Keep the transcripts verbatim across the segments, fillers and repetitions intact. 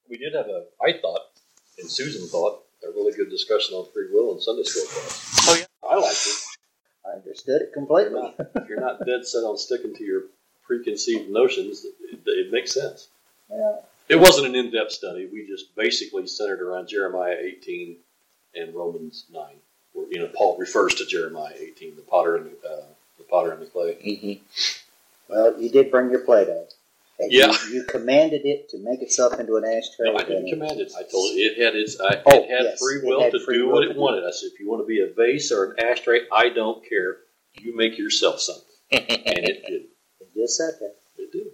We did have a, I thought, and Susan thought, a really good discussion on free will in Sunday school class. Oh, yeah. I liked it. I understood it completely. If you're not, if you're not dead set on sticking to your preconceived notions, it, it makes sense. Yeah. It wasn't an in-depth study. We just basically centered around Jeremiah eighteen and Romans nine. Where, you know, Paul refers to Jeremiah eighteen, the potter and the, uh, the potter and the clay. Mm-hmm. Well, you did bring your Play-Doh. And Yeah. You, you commanded it to make itself into an ashtray. No, I didn't command it. I told it it had its. I, Oh, it had yes, free it will had to free do will what to it do wanted. I said, if you want to be a vase or an ashtray, I don't care. You make yourself something, and it did. It just said that. It did.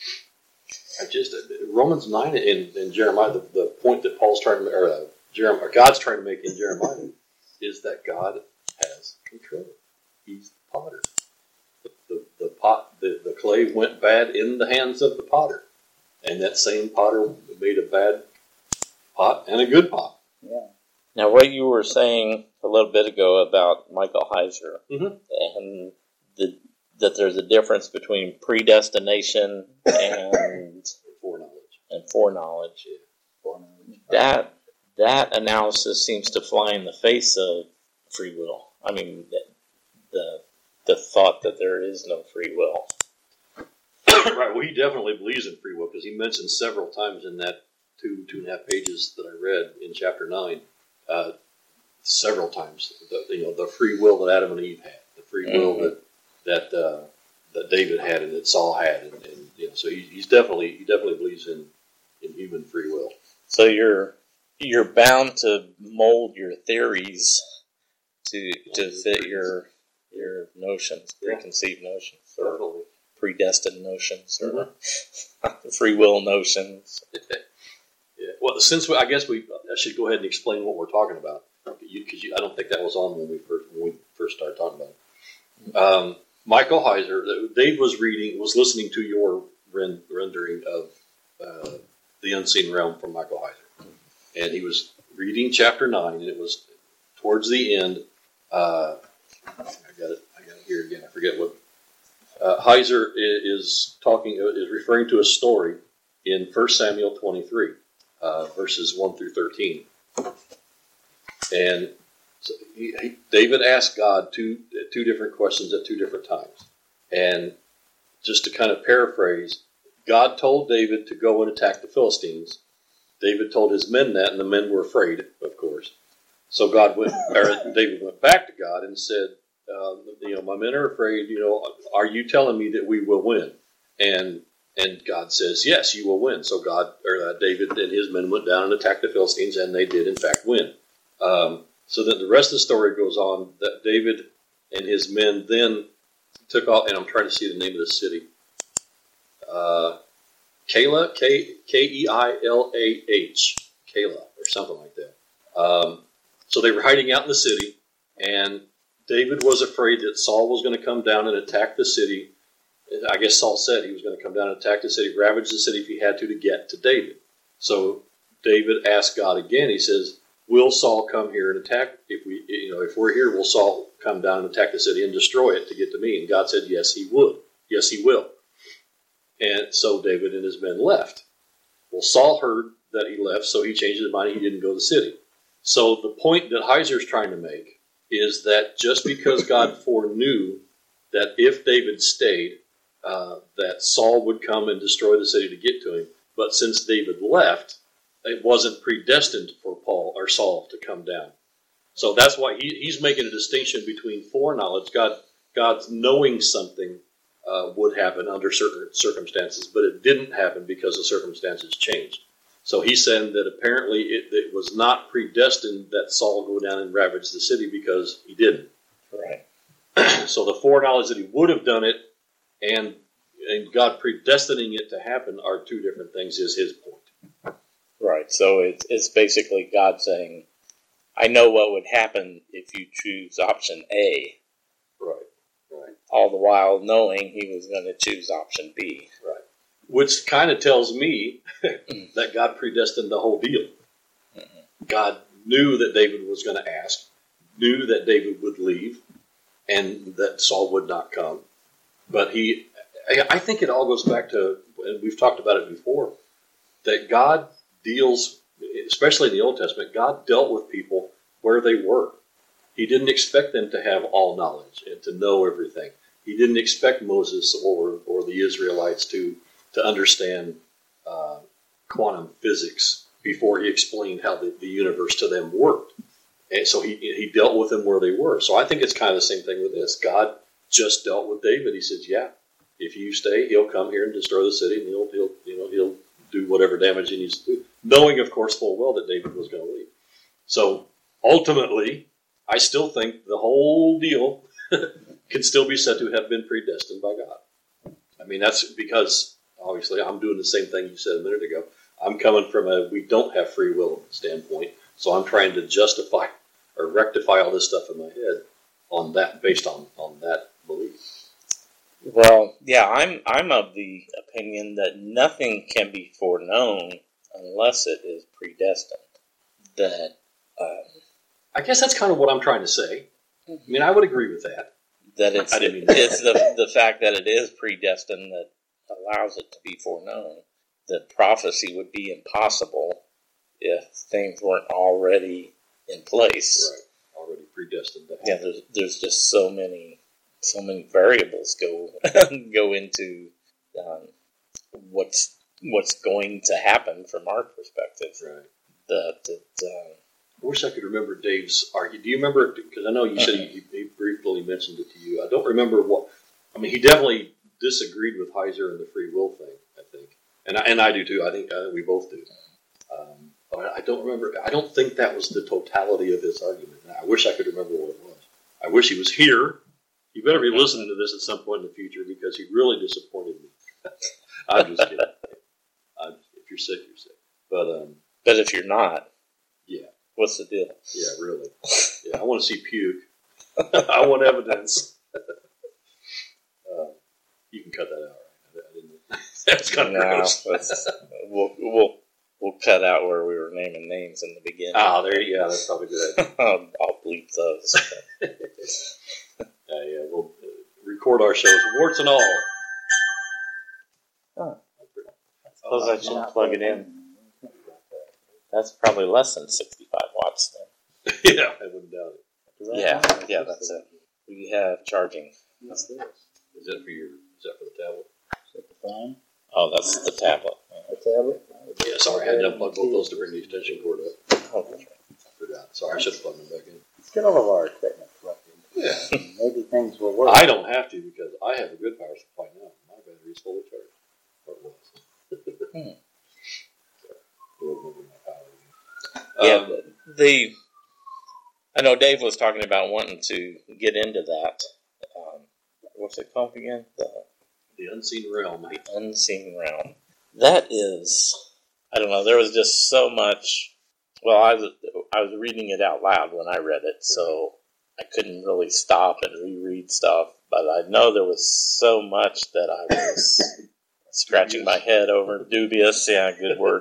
I just Romans nine and, and Jeremiah. The, the point that Paul's trying to, or uh, Jeremiah, or God's trying to make in Jeremiah, is that God has control. He's the potter. The, the, the pot, the, the clay went bad in the hands of the potter, and that same potter made a bad pot and a good pot. Yeah. Now, what you were saying a little bit ago about Michael Heiser, Mm-hmm. and the, that there's a difference between predestination and Foreknowledge. and foreknowledge. Yeah. Foreknowledge. That that analysis seems to fly in the face of free will. I mean, the the, the thought that there is no free will. Right. Well, he definitely believes in free will because he mentions several times in that two two and a half pages that I read in chapter nine, uh, several times the you know the free will that Adam and Eve had, the free mm-hmm. will that that uh, that David had and that Saul had, and, and you know, so he, he's definitely he definitely believes in, in human free will. So you're you're bound to mold your theories to to fit your your notions, preconceived notions, or Definitely. predestined notions, or Mm-hmm. free will notions. Yeah. Well, since we, I guess we I should go ahead and explain what we're talking about because I don't think that was on when we first when we first started talking about it. Um, Michael Heiser, Dave was reading, was listening to your rend, rendering of uh, The Unseen Realm from Michael Heiser. And he was reading chapter nine, and it was towards the end. Uh, I got it I got it here again. I forget what. Uh, Heiser is talking, is referring to a story in First Samuel twenty-three, uh, verses one through thirteen. And so he, he, David asked God two two different questions at two different times. And just to kind of paraphrase, God told David to go and attack the Philistines. David told his men that, and the men were afraid, of course. So God went, or David went back to God and said, uh, "You know, my men are afraid. You know, are you telling me that we will win?" And and God says, "Yes, you will win." So God, or uh, David and his men went down and attacked the Philistines, and they did in fact win. Um, So then the rest of the story goes on that David and his men then took off, and I'm trying to see the name of the city. Uh, Keilah, K K E I L A H, Keilah, or something like that. Um, so they were hiding out in the city, and David was afraid that Saul was going to come down and attack the city. I guess Saul said he was going to come down and attack the city, ravage the city if he had to to get to David. So David asked God again. He says, "Will Saul come here and attack? If we, you know, if we're here, will Saul come down and attack the city and destroy it to get to me?" And God said, "Yes, he would. Yes, he will." And so David and his men left. Well, Saul heard that he left, so he changed his mind. He didn't go to the city. So the point that Heiser's trying to make is that just because God foreknew that if David stayed, uh, that Saul would come and destroy the city to get to him, but since David left, it wasn't predestined for Paul or Saul to come down. So that's why he, he's making a distinction between foreknowledge, God, God's knowing something uh, would happen under certain circumstances, but it didn't happen because the circumstances changed. So he's saying that apparently it, it was not predestined that Saul go down and ravage the city because he didn't. Right. So the foreknowledge that he would have done it and and God predestining it to happen are two different things, is his point. Right. So it's it's basically God saying, "I know what would happen if you choose option A." Right. Right. All the while knowing he was going to choose option B. Right. Which kind of tells me that God predestined the whole deal. Mm-hmm. God knew that David was going to ask, knew that David would leave, and that Saul would not come. But he, I think it all goes back to, and we've talked about it before, that God deals, especially in the Old Testament, God dealt with people where they were. He didn't expect them to have all knowledge and to know everything. He didn't expect Moses or, or the Israelites to, to understand uh, quantum physics before he explained how the, the universe to them worked. And so he, he dealt with them where they were. So I think it's kind of the same thing with this. God just dealt with David. He says, yeah, if you stay, he'll come here and destroy the city, and he'll, he'll you know, he'll do whatever damage he needs to do, knowing, of course, full well that David was going to leave. So ultimately, I still think the whole deal can still be said to have been predestined by God. I mean, that's because, obviously, I'm doing the same thing you said a minute ago. I'm coming from a we don't have free will standpoint, so I'm trying to justify or rectify all this stuff in my head on that, based on, on that belief. Well, yeah, I'm I'm of the opinion that nothing can be foreknown unless it is predestined. That um, I guess that's kind of what I'm trying to say. I mean, I would agree with that. That it's I didn't mean that. it's the the fact that it is predestined that allows it to be foreknown. That prophecy would be impossible if things weren't already in place. Right, already predestined. Yeah, there's there's just so many so many variables go go into um, what's what's going to happen from our perspective. Right. That that. Um, I wish I could remember Dave's argument. Do you remember? Because I know you said he, he briefly mentioned it to you. I don't remember what. I mean, he definitely disagreed with Heiser and the free will thing, I think, and I, and I do too. I think, I think we both do. Um, but I don't remember. I don't think that was the totality of his argument. I wish I could remember what it was. I wish he was here. You better be listening to this at some point in the future, because he really disappointed me. I'm just kidding. I'm, if you're sick, you're sick. But um, but if you're not, yeah. What's the deal? Yeah, really. Yeah, I want to see puke. I want evidence. uh, you can cut that out, right? I didn't, that's kind of no, gross. we'll, we'll, we'll cut out where we were naming names in the beginning. Ah, there you go. Yeah, that's probably a good idea. I'll, I'll bleep those. yeah, yeah, we'll uh, record our shows, warts and all. Huh. Suppose I should plug it in. That's probably less than sixty-five watts then. Yeah, I wouldn't doubt it. Yeah, yeah, that's it. We have charging. What's this? Is that for your? Is that for the tablet? Is that the phone? Oh, that's the tablet. The tablet? Yeah, sorry, I had to unplug both those to bring the extension cord up. Oh, that's right. I forgot. Sorry, I should have plugged them back in. Let's get all of our equipment plugged in. Yeah. Maybe things will work. I don't have to, because I have a good power supply now. My battery's fully charged. Or it was. Hmm. Um, Yeah, but the I know Dave was talking about wanting to get into that. Um, what's it called again? The the unseen realm. unseen realm. That is, I don't know. There was just so much. Well, I was I was reading it out loud when I read it, so I couldn't really stop and reread stuff. But I know there was so much that I was scratching my head over. Dubious, yeah, good word.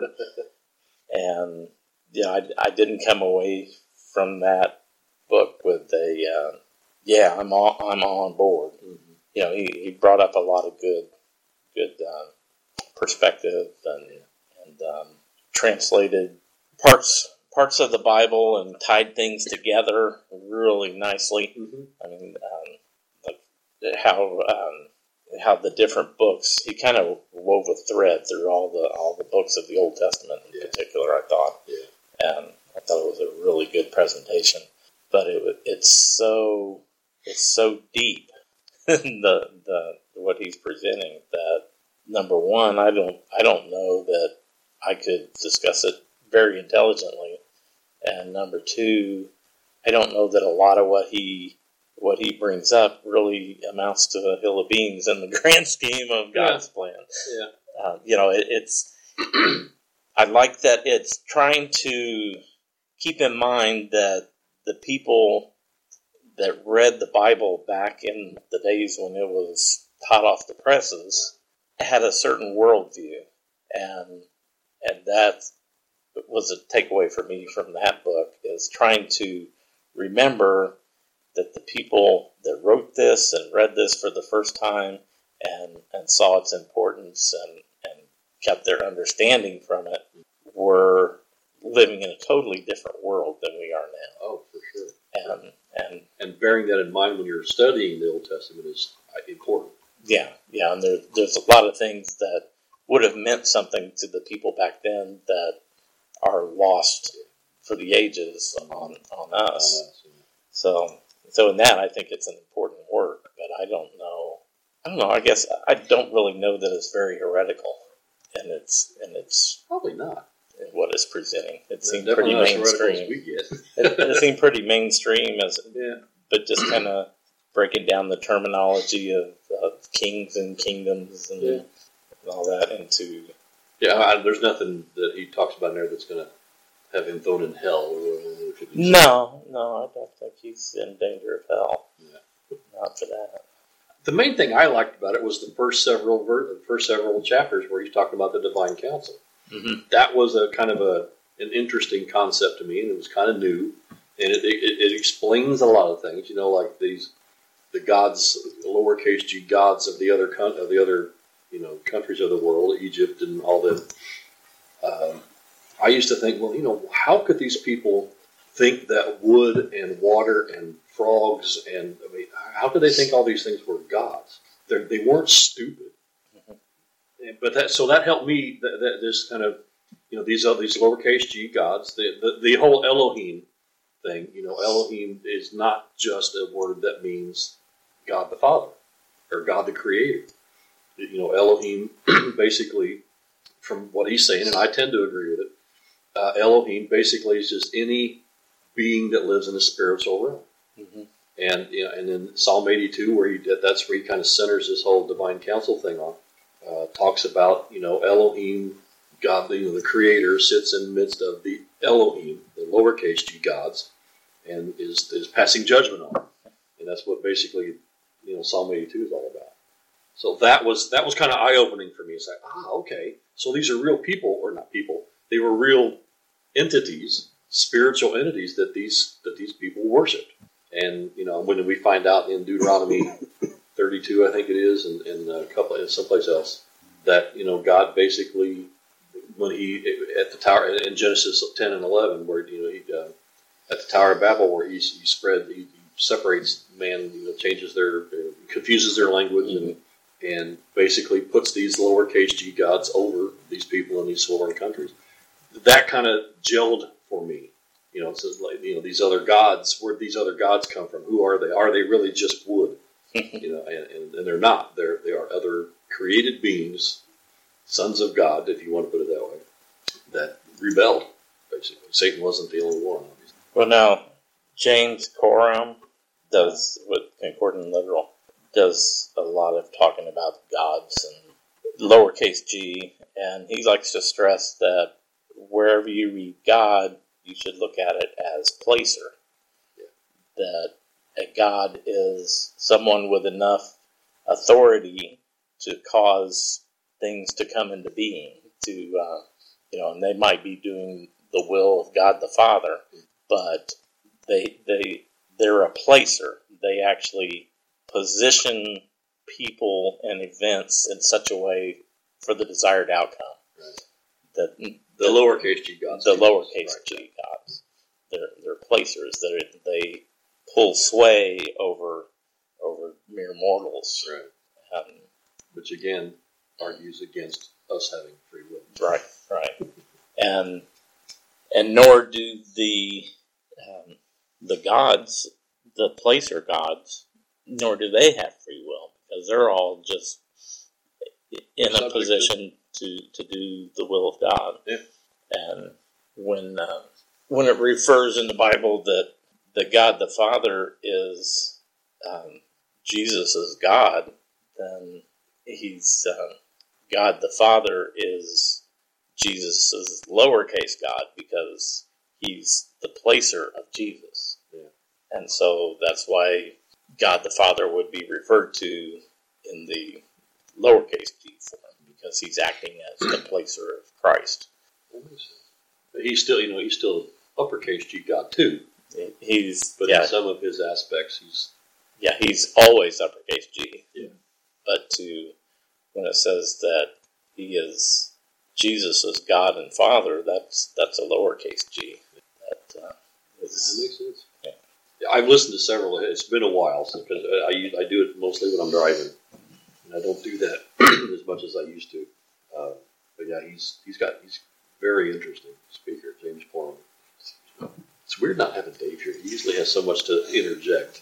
And yeah, I, I didn't come away from that book with a uh, yeah, I'm on I'm on board. Mm-hmm. You know, he, he brought up a lot of good good um, perspective and and um, translated parts parts of the Bible and tied things together really nicely. Mm-hmm. I mean, um, like how um, how the different books, he kind of wove a thread through all the all the books of the Old Testament in yeah. particular, I thought. Yeah. And I thought it was a really good presentation. But it it's so it's so deep in the the what he's presenting that, number one, I don't I don't know that I could discuss it very intelligently. And number two, I don't know that a lot of what he what he brings up really amounts to a hill of beans in the grand scheme of God's yeah. plan. Yeah. Uh, you know, it, it's, I like that it's trying to keep in mind that the people that read the Bible back in the days when it was hot off the presses had a certain worldview. And, and that was a takeaway for me from that book, is trying to remember that the people that wrote this and read this for the first time and, and saw its importance and, and kept their understanding from it were living in a totally different world than we are now. Oh, for sure. And and And bearing that in mind when you're studying the Old Testament is important. yeah, yeah, and there, there's a lot of things that would have meant something to the people back then that are lost for the ages on on us. Uh, so, So, so in that, I think it's an important work, but I don't know. I don't know. I guess I don't really know that it's very heretical, and it's and it's probably not. what it's presenting. It seemed Definitely pretty not as heretical as mainstream. we get. it, it seemed pretty mainstream, as Yeah. but just kind of breaking down the terminology of, of kings and kingdoms and, Yeah. and all that into. Yeah, I, there's nothing that he talks about in there that's going to have him thrown in hell. Or, No, no, I don't think he's in danger of hell. Yeah. Not for that. The main thing I liked about it was the first several ver- the first several chapters where he's talking about the divine council. Mm-hmm. That was a kind of a an interesting concept to me, and it was kind of new, and it, it, it explains a lot of things. You know, like these the gods, the lowercase g gods of the other con- of the other you know countries of the world, Egypt and all that. Um, I used to think, well, you know, how could these people think that wood and water and frogs and I mean, how could they think all these things were gods? They're, they weren't stupid. Mm-hmm. But that so that helped me. That, that this kind of you know these are these lowercase g gods. The, the the whole Elohim thing. You know, Elohim is not just a word that means God the Father or God the Creator. You know, Elohim basically, from what he's saying, and I tend to agree with it. Uh, Elohim basically is just any being that lives in the spiritual realm. Mm-hmm. And you know, and in Psalm eighty-two, where he did, that's where he kind of centers this whole divine council thing on. Uh, talks about you know Elohim, God, you know, the Creator sits in the midst of the Elohim, the lowercase g gods, and is is passing judgment on them. And that's what basically you know Psalm eighty-two is all about. So that was that was kind of eye opening for me. It's like ah okay, so these are real people or not people? They were real entities, spiritual entities that these that these people worshipped. And you know, when we find out in Deuteronomy thirty-two, I think it is, and, and a couple, and someplace else, that you know God basically, when he at the tower in Genesis ten and eleven, where you know he uh, at the Tower of Babel, where he, he spread, he, he separates man, you know, changes their, their confuses their language, mm-hmm. and and basically puts these lowercase g gods over these people in these foreign countries. That kind of gelled for me. You know, it says like you know these other gods. Where these other gods come from? Who are they? Are they really just wood? you know, and, and, and they're not. They're they are other created beings, sons of God, if you want to put it that way, that rebelled. Basically, Satan wasn't the only one. Obviously. Well, now James Coram does with Concordant Literal does a lot of talking about gods and lowercase g, and he likes to stress that wherever you read God, you should look at it as placer. Yeah. That a God is someone with enough authority to cause things to come into being. To uh, you know, and they might be doing the will of God the Father, but they they they're a placer. They actually position people and events in such a way for the desired outcome. Right. That the lowercase g gods. The lowercase right. g gods. They're they're placers. They they pull sway over over mere mortals. Right. Um, Which again argues against us having free will. Right. Right. and and nor do the um, the gods, the placer gods, nor do they have free will, because they're all just in a position to, to do the will of God. Yeah. And when uh, when it refers in the Bible that the God the Father is um, Jesus' God, then he's uh, God the Father is Jesus' lowercase God, because he's the placer of Jesus. Yeah. And so that's why God the Father would be referred to in the lowercase g form, because he's acting as the placer of Christ. But he's still, you know, he's still uppercase G God too. He's, but yeah, in some of his aspects, he's yeah, he's always uppercase G. Yeah. But to when it says that he is Jesus is God and Father, that's that's a lowercase g. That uh, Does that make sense? Yeah. Yeah, I've listened to several. It's been a while because I, I I do it mostly when I'm driving, and I don't do that as much as I used to. Uh, but yeah, he's he's got he's very interesting speaker, James Corwin. It's weird not having Dave here. He usually has so much to interject.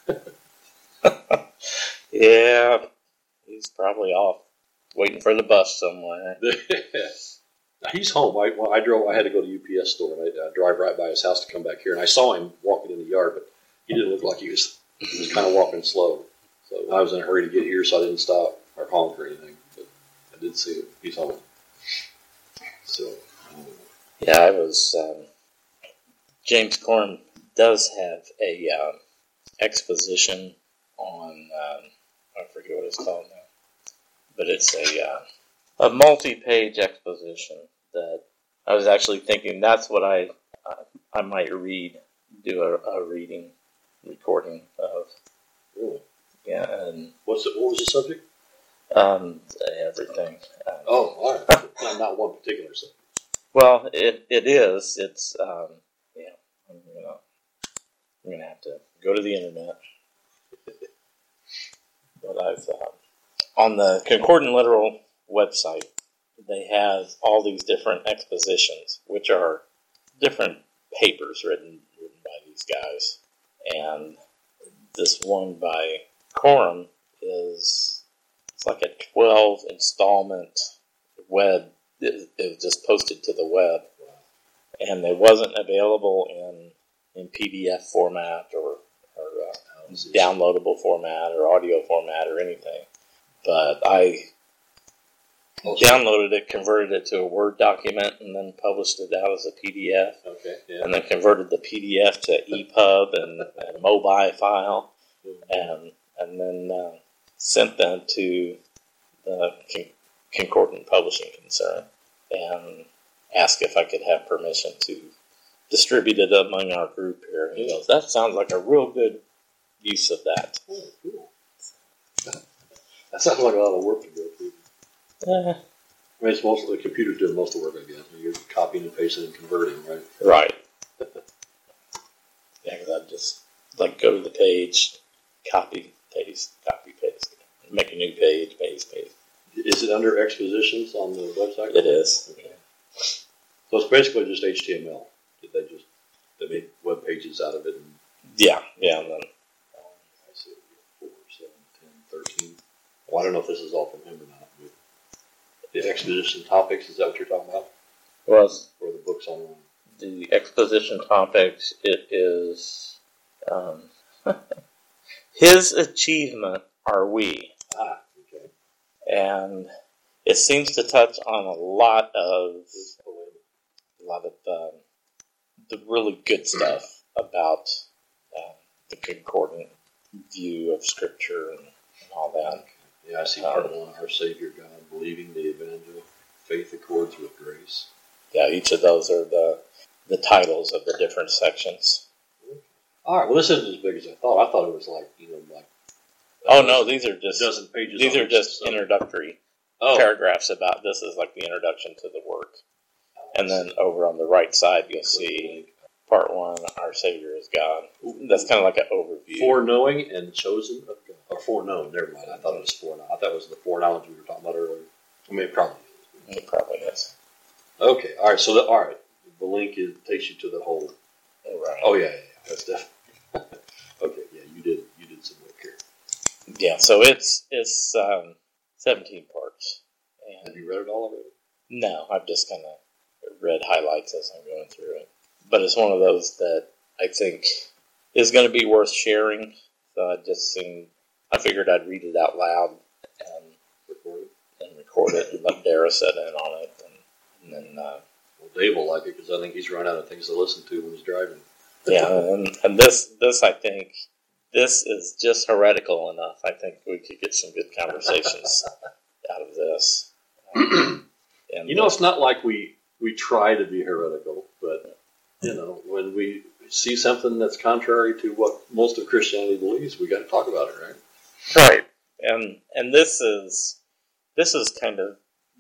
Yeah, he's probably off waiting for the bus somewhere. He's home. I, well, I drove. I had to go to the U P S store, and I uh, drive right by his house to come back here. And I saw him walking in the yard, but he didn't look like he was. He was kind of walking slow. So I was in a hurry to get here, so I didn't stop or honk or anything. But I did see him. He's home. So um, Yeah, I was. Um, James Corn does have a um, exposition on. Um, I forget what it's called now, but it's a uh, a multi-page exposition that I was actually thinking that's what I uh, I might read, do a, a reading recording of. really, Yeah, and what's the, what was the subject? um, everything. Um, Oh, all right. not, not one particular subject. Well, it it is. It's um, yeah. I'm gonna I'm gonna have to go to the internet. But I've uh, on the Concordant Literal website, they have all these different expositions, which are different papers written written by these guys, and this one by Coram is it's like a twelve installment web. It, it was just posted to the web, and it wasn't available in in P D F format or or uh, downloadable format or audio format or anything. But I Oh, downloaded it, converted it to a Word document, and then published it out as a P D F. Okay, yeah. And then converted the P D F to E P U B and a mobile file, and and then uh, sent them to the Con- Concordant Publishing Concern and asked if I could have permission to distribute it among our group here. And he goes, "That sounds like a real good use of that." Oh, cool. That sounds like a lot of work to go through. Uh, I mean, it's mostly the computer's doing most of the work, I guess. You're copying and pasting and converting, right? right. Yeah, because I'd just like go to the page, copy, paste, copy, paste, make a new page, paste, paste. Is it under expositions on the website? It is. Okay. So it's basically just H T M L. Did they just they made web pages out of it? And, Yeah, yeah, and then um, I see four, seven, ten, thirteen. Well, I don't know if this is all from him or not. But the exposition topics, is that what you're talking about? was Or the books online? the exposition topics. It is um, his achievement are we, Ah, okay. and it seems to touch on a lot of a lot of um, the really good stuff about um, the concordant view of Scripture and, and all that. Yeah, I see part one, our Savior God, believing the evangel, faith accords with grace. Yeah, each of those are the the titles of the different sections. All right, well, this isn't as big as I thought. I thought it was like, you know, like... Oh no, these are just a dozen pages. these on are each just subject. introductory Oh. paragraphs about this is like the introduction to the work. And then over on the right side you'll see part one, Our Savior is God. That's kind of like an overview. Foreknowing and chosen of God. Or foreknown, never mind. I thought it was foreknown. I thought it was the foreknowledge we were talking about earlier. I mean, it probably is. It probably is. Okay, all right, so the, all right, the link is, takes you to the whole... Right. Oh, yeah, yeah, yeah, that's definitely... Okay, yeah, you did you did some work here. Yeah, so it's it's um, seventeen parts. And Have you read it all already? no, I've just kind of read highlights as I'm going through it. But it's one of those that I think is going to be worth sharing. So I just seen, I figured I'd read it out loud and Record it? and record it and let Dara set in on it. And, and then, uh, Well, Dave will like it because I think he's run out of things to listen to when he's driving. yeah, and, and this, this I think, this is just heretical enough. I think we could get some good conversations out of this. Um, and You know, it's not like we, we try to be heretical, but, you know, when we see something that's contrary to what most of Christianity believes, we got to talk about it, right? right, and and this is this is kind of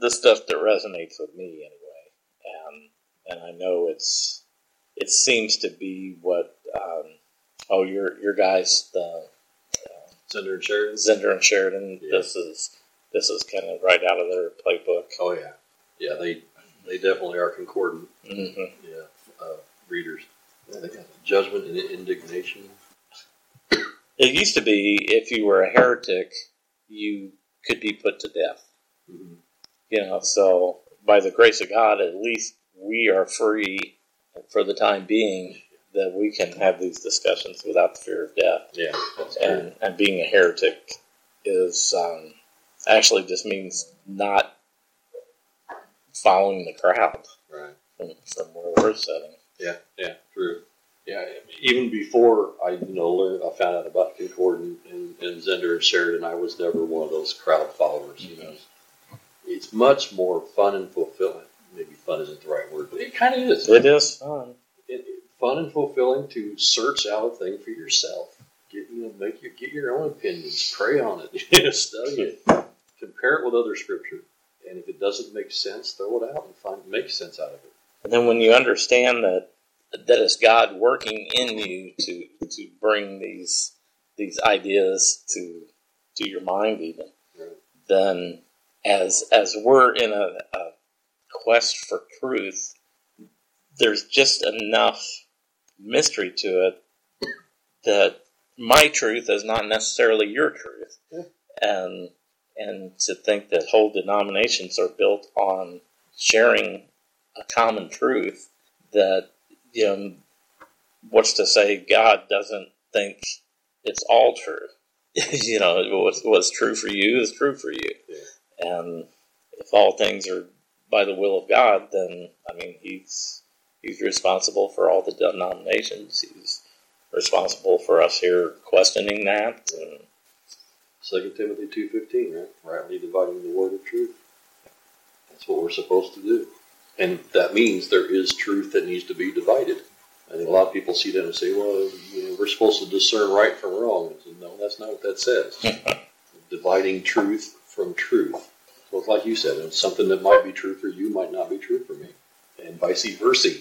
the stuff that resonates with me anyway, and and I know it's it seems to be what um, oh your your guys the uh, Zender and Sheridan. Zender and Sheridan. Yeah. This is this is kind of right out of their playbook. Oh yeah, yeah. They they definitely are concordant. Mm-hmm. Yeah, uh, readers. Yeah, they got judgment and indignation. It used to be if you were a heretic, you could be put to death. Mm-hmm. You know, so by the grace of God, at least we are free for the time being that we can have these discussions without the fear of death. Yeah, that's and true. and being a heretic is um, actually just means not following the crowd Right. from, from where we're sitting. Yeah, yeah, true. Yeah, even before I, you know, learned, I found out about Concordant and, and Zender and Sheridan, I was never one of those crowd followers. You know, it's much more fun and fulfilling. Maybe fun isn't the right word, but it kind of is. It is fun. It, it, fun and fulfilling to search out a thing for yourself. Get you know, make your get your own opinions, pray on it, you know, study it, compare it with other scripture, and if it doesn't make sense, throw it out and find make sense out of it. And then when you understand that that it's God working in you to to bring these these ideas to to your mind, even Right. then as as we're in a, a quest for truth, there's just enough mystery to it that my truth is not necessarily your truth, Yeah. and and to think that whole denominations are built on sharing a common truth that, you know, what's to say God doesn't think it's all true. You know, what's, what's true for you is true for you. Yeah. And if all things are by the will of God, then, I mean, he's he's responsible for all the denominations. He's responsible for us here questioning that. And Second Timothy two fifteen, right? Rightly dividing the word of truth. That's what we're supposed to do. And that means there is truth that needs to be divided. I think a lot of people see that and say, well, you know, we're supposed to discern right from wrong. I said, no, that's not what that says. Dividing truth from truth. So it's like you said, and something that might be true for you might not be true for me. And vice versa.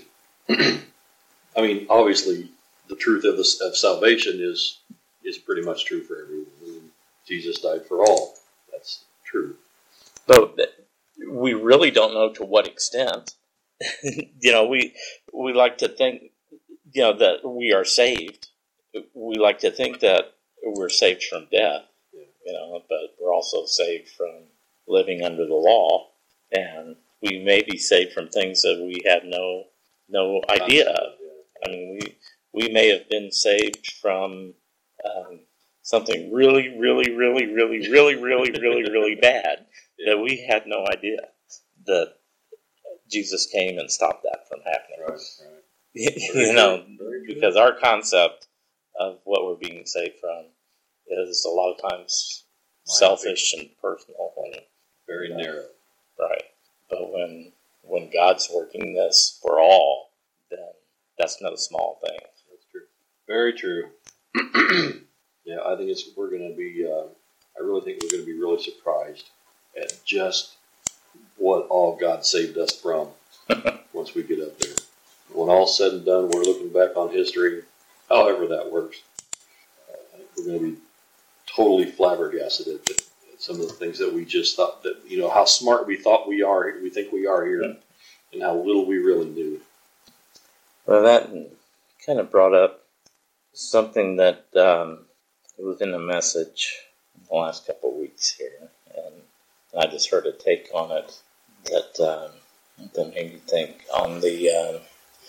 I mean, obviously, the truth of, the, of salvation is is pretty much true for everyone. I mean, Jesus died for all. That's true. But we really don't know to what extent. You know, we we like to think, you know, that we are saved. We like to think that we're saved from death, Yeah. you know, but we're also saved from living under the law, and we may be saved from things that we have no no idea of. I mean, we we may have been saved from um, something really, really, really, really, really, really, really, really bad that we had no idea that Jesus came and stopped that from happening. Right, right. You know, Very good. because our concept of what we're being saved from is a lot of times selfish and personal, and Very you know, narrow. right. But when when God's working this for all, then that's no small thing. That's true. Very true. Yeah, I think it's we're going to be. Uh, I really think we're going to be really surprised at just what all God saved us from once we get up there. When all's said and done, we're looking back on history, however that works. Uh, I think we're going to be totally flabbergasted at, the, at some of the things that we just thought that, you know, how smart we thought we are, we think we are here, and how little we really knew. Well, that kind of brought up something that um, was in a message in the last couple of weeks here, and I just heard a take on it that um, that made me think on the. Um,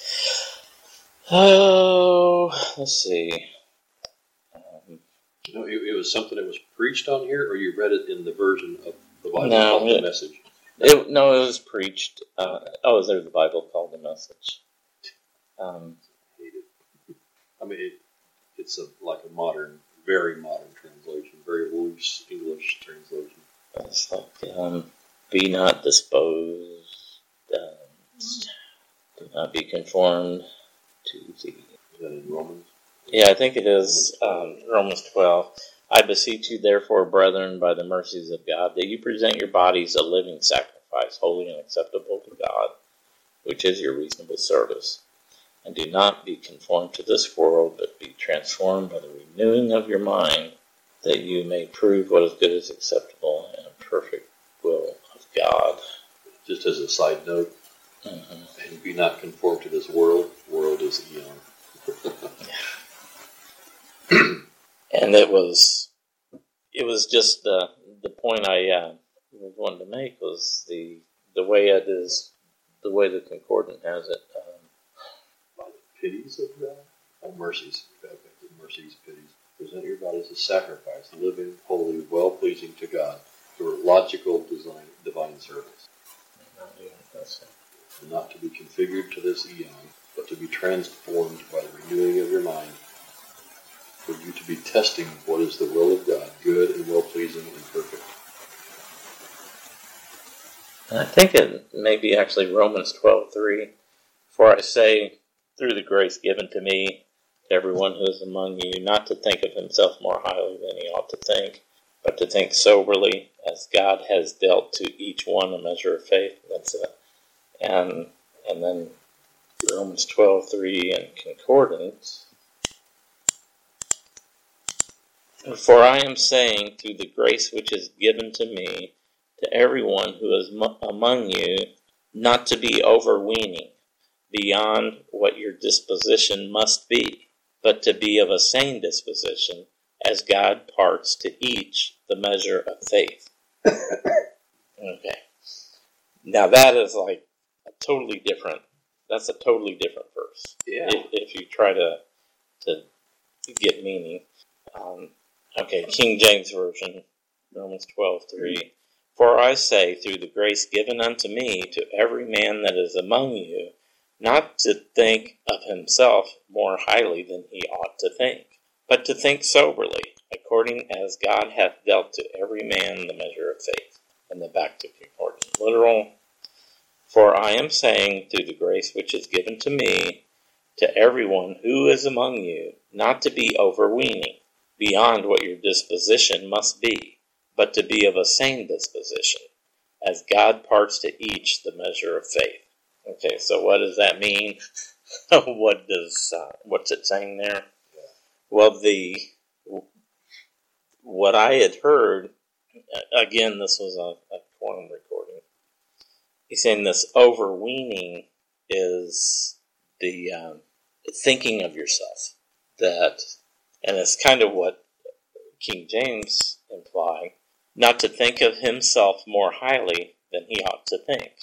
oh, let's see. Um, You know, it, it was something that was preached on here, or you read it in the version of the Bible No, called it- the Message? it, no, it was preached. Uh, oh, is there the Bible called the Message? Um, I hate it. I mean, it, it's a like a modern, very modern translation, very loose English translation. It's like, um, be not disposed, um, do not be conformed to the... Is that in Romans? Yeah, I think it is um, Romans twelve. I beseech you, therefore, brethren, by the mercies of God, that you present your bodies a living sacrifice, sacrifice, holy and acceptable to God, which is your reasonable service. And do not be conformed to this world, but be transformed by the renewing of your mind, that you may prove what is good, is acceptable, and a perfect will of God. Just as a side note, Mm-hmm. and be not conformed to this world. World is eon. And it was, it was just the the point I uh, wanted to make was the the way it is, the way the concordant has it. Um, By the pities of God, oh mercies, God, mercies, pities. Present your body as a sacrifice, living, holy, well pleasing to God, for logical design, divine service. Not to be configured to this eon, but to be transformed by the renewing of your mind, for you to be testing what is the will of God, good and well-pleasing and perfect. And I think it may be actually Romans twelve three. For I say, through the grace given to me, to everyone who is among you, not to think of himself more highly than he ought to think, but to think soberly, as God has dealt to each one a measure of faith. That's it. And and then Romans twelve three and concordance. For I am saying, through the grace which is given to me, to everyone who is m- among you, not to be overweening, beyond what your disposition must be, but to be of a sane disposition, as God parts to each the measure of faith. Okay. Now that is like a totally different, that's a totally different verse. Yeah. If, if you try to to get meaning. Um, okay, King James Version, Romans twelve three. For I say, through the grace given unto me, to every man that is among you, not to think of himself more highly than he ought to think, but to think soberly, according as God hath dealt to every man the measure of faith. And then back to concordance literal. For I am saying, through the grace which is given to me, to everyone who is among you, not to be overweening, beyond what your disposition must be, but to be of a sane disposition, as God parts to each the measure of faith. Okay, so what does that mean? what does uh, what's it saying there? Well, the what I had heard, again, this was a, a quorum recording. He's saying this overweening is the um, thinking of yourself. That, and it's kind of what King James implied, not to think of himself more highly than he ought to think.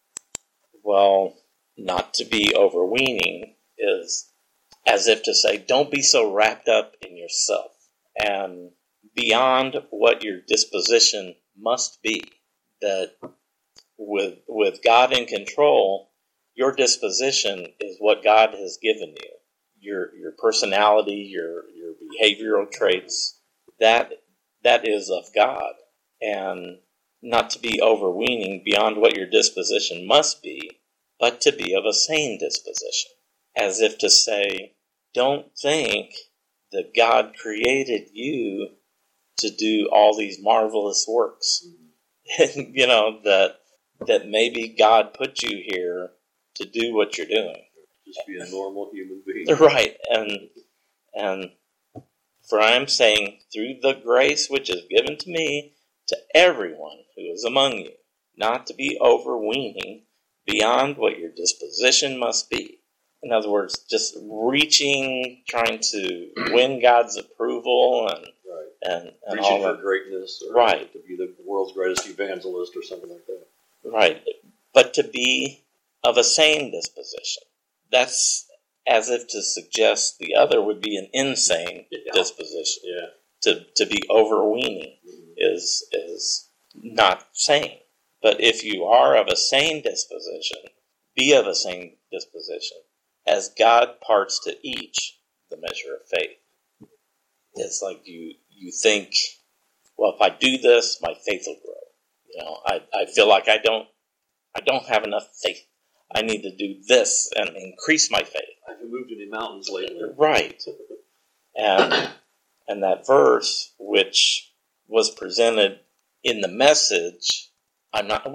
Well, not to be overweening is as if to say, don't be so wrapped up in yourself and beyond what your disposition must be. That with with God in control, your disposition is what God has given you. Your your personality, your your behavioral traits, that that is of God. And not to be overweening beyond what your disposition must be, but to be of a sane disposition. As if to say, don't think that God created you to do all these marvelous works. Mm-hmm. You know, that that maybe God put you here to do what you're doing. Just be a normal human being. Right. And and for I am saying, through the grace which is given to me, to everyone who is among you, not to be overweening beyond what your disposition must be. In other words, just reaching, trying to win God's approval and right. and, and reaching all for that. greatness, or right? To be the world's greatest evangelist, or something like that. Right, but to be of a sane disposition. That's as if to suggest the other would be an insane yeah. disposition. Yeah. To to be overweening mm-hmm. is is not sane. But if you are of a sane disposition, be of a sane disposition, as God parts to each the measure of faith. It's like you you think, well, if I do this, my faith will grow. You know, I, I feel like I don't I don't have enough faith. I need to do this and increase my faith. I haven't moved any mountains lately. Right. And and that verse, which was presented in the message, I'm not, well,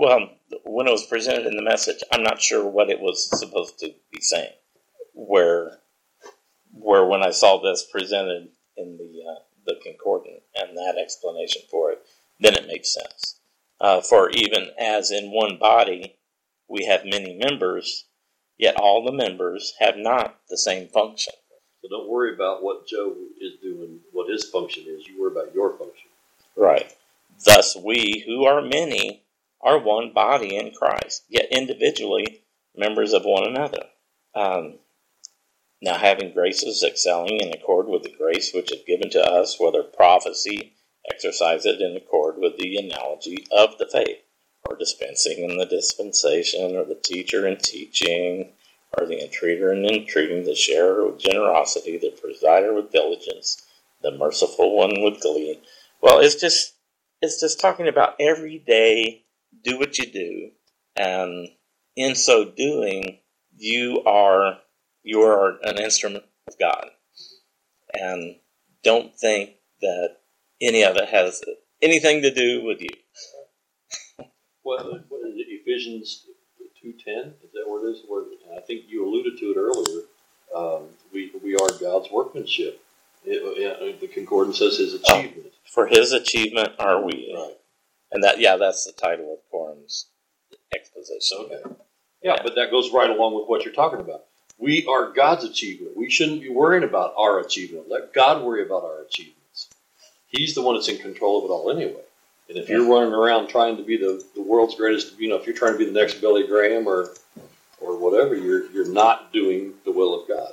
when it was presented in the message, I'm not sure what it was supposed to be saying. Where, where when I saw this presented in the uh, the concordant and that explanation for it, then it makes sense. Uh, for even as in one body we have many members, yet all the members have not the same function. So don't worry about what Joe is doing, what his function is. You worry about your function. Right. Thus we, who are many, are one body in Christ, yet individually members of one another. Um, now having graces excelling in accord with the grace which is given to us, whether prophecy, exercise it in accord with the analogy of the faith, or dispensing in the dispensation, or the teacher in teaching, or the entreater in entreating, the sharer with generosity, the presider with diligence, the merciful one with glee. Well, it's just it's just talking about every day, do what you do, and in so doing, you are you are an instrument of God, and don't think that any of it has anything to do with you. What, what is it, Ephesians two ten? Is that what it is? Where, I think you alluded to it earlier. Um, we we are God's workmanship. It, it, the concordance says His achievement. Oh, for His achievement are we. Right. And that, yeah, that's the title of Coram's exposition. Okay. Yeah, yeah, but that goes right along with what you're talking about. We are God's achievement. We shouldn't be worrying about our achievement. Let God worry about our achievements. He's the one that's in control of it all anyway. And if you're running around trying to be the, the world's greatest, you know, if you're trying to be the next Billy Graham or or whatever, you're you're not doing the will of God.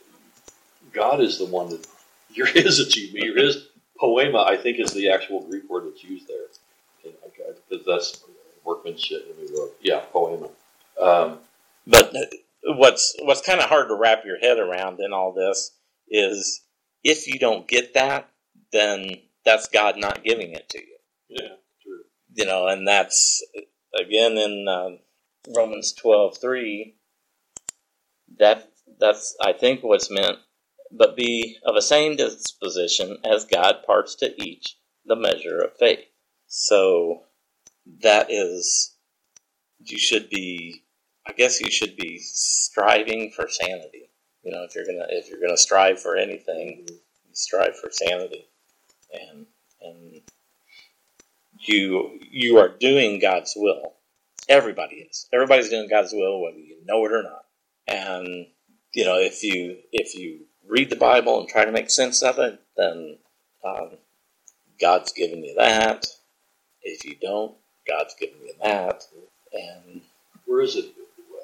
God is the one that, you're His achievement. You're His poema, I think, is the actual Greek word that's used there. Because that's workmanship. Yeah, poema. Um, but what's what's kind of hard to wrap your head around in all this is if you don't get that, then that's God not giving it to you. Yeah, true. You know, and that's, again, in uh, Romans twelve three, that, that's, I think, what's meant. But be of the same disposition as God parts to each the measure of faith. So that is, you should be, I guess you should be striving for sanity. You know, if you're gonna if you're gonna strive for anything, you strive for sanity, and and you you are doing God's will. Everybody is. Everybody's doing God's will, whether you know it or not. And you know, if you if you read the Bible and try to make sense of it, then um, God's given you that. If you don't, God's given you that. And where is it?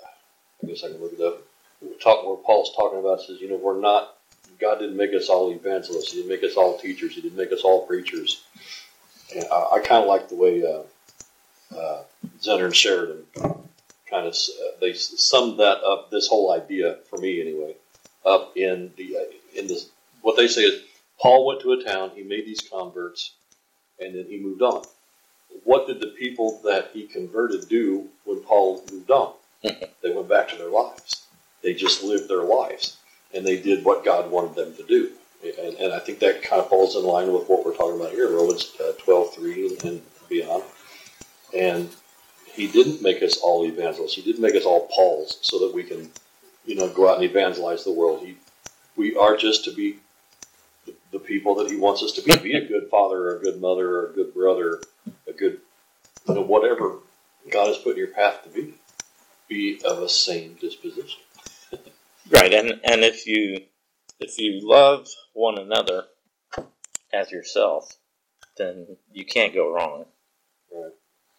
I guess I can look it up. Talk where Paul's talking about says, you know, we're not. God didn't make us all evangelists. He didn't make us all teachers. He didn't make us all preachers. And I, I kind of like the way uh, uh, Zenner and Sheridan kind of uh, they summed that up. This whole idea, for me anyway, up in the uh, in this what they say is Paul went to a town. He made these converts, and then he moved on. What did the people that he converted do when Paul moved on? They went back to their lives. They just lived their lives, and they did what God wanted them to do. And, and I think that kind of falls in line with what we're talking about here, Romans uh, twelve three and beyond. And he didn't make us all evangelists. He didn't make us all Pauls so that we can, you know, go out and evangelize the world. He, we are just to be the, the people that he wants us to be. Be a good father or a good mother or a good brother, a good, you know, whatever God has put in your path to be. Be of a same disposition. Right, and, and if you if you love one another as yourself, then you can't go wrong. Right.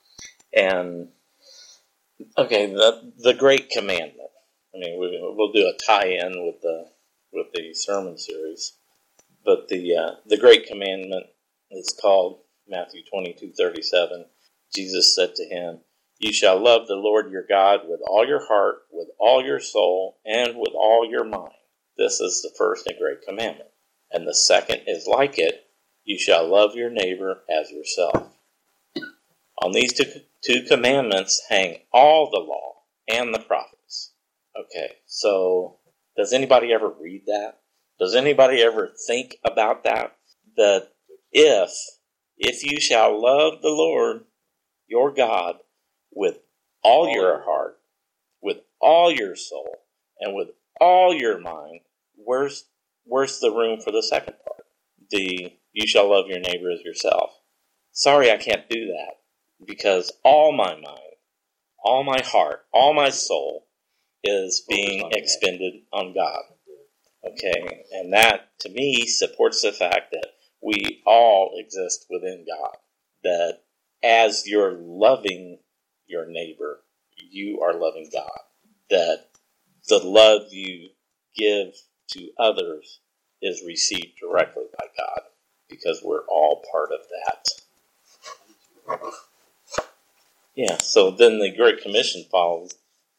And okay, the the great commandment. I mean, we, we'll do a tie-in with the with the sermon series, but the uh, the great commandment is called Matthew twenty-two thirty-seven. Jesus said to him, "You shall love the Lord your God with all your heart, with all your soul, and with all your mind. This is the first and great commandment. And the second is like it, you shall love your neighbor as yourself. On these two, two commandments hang all the law and the prophets." Okay, so does anybody ever read that? Does anybody ever think about that? That if, if you shall love the Lord your God with all your heart, with all your soul, and with all your mind, where's where's the room for the second part? The you shall love your neighbor as yourself. Sorry, I can't do that, because all my mind, all my heart, all my soul is being expended on God. Okay, and that, to me, supports the fact that we all exist within God. That as you're loving your neighbor, you are loving God. That the love you give to others is received directly by God, because we're all part of that. Yeah, so then the Great Commission follows.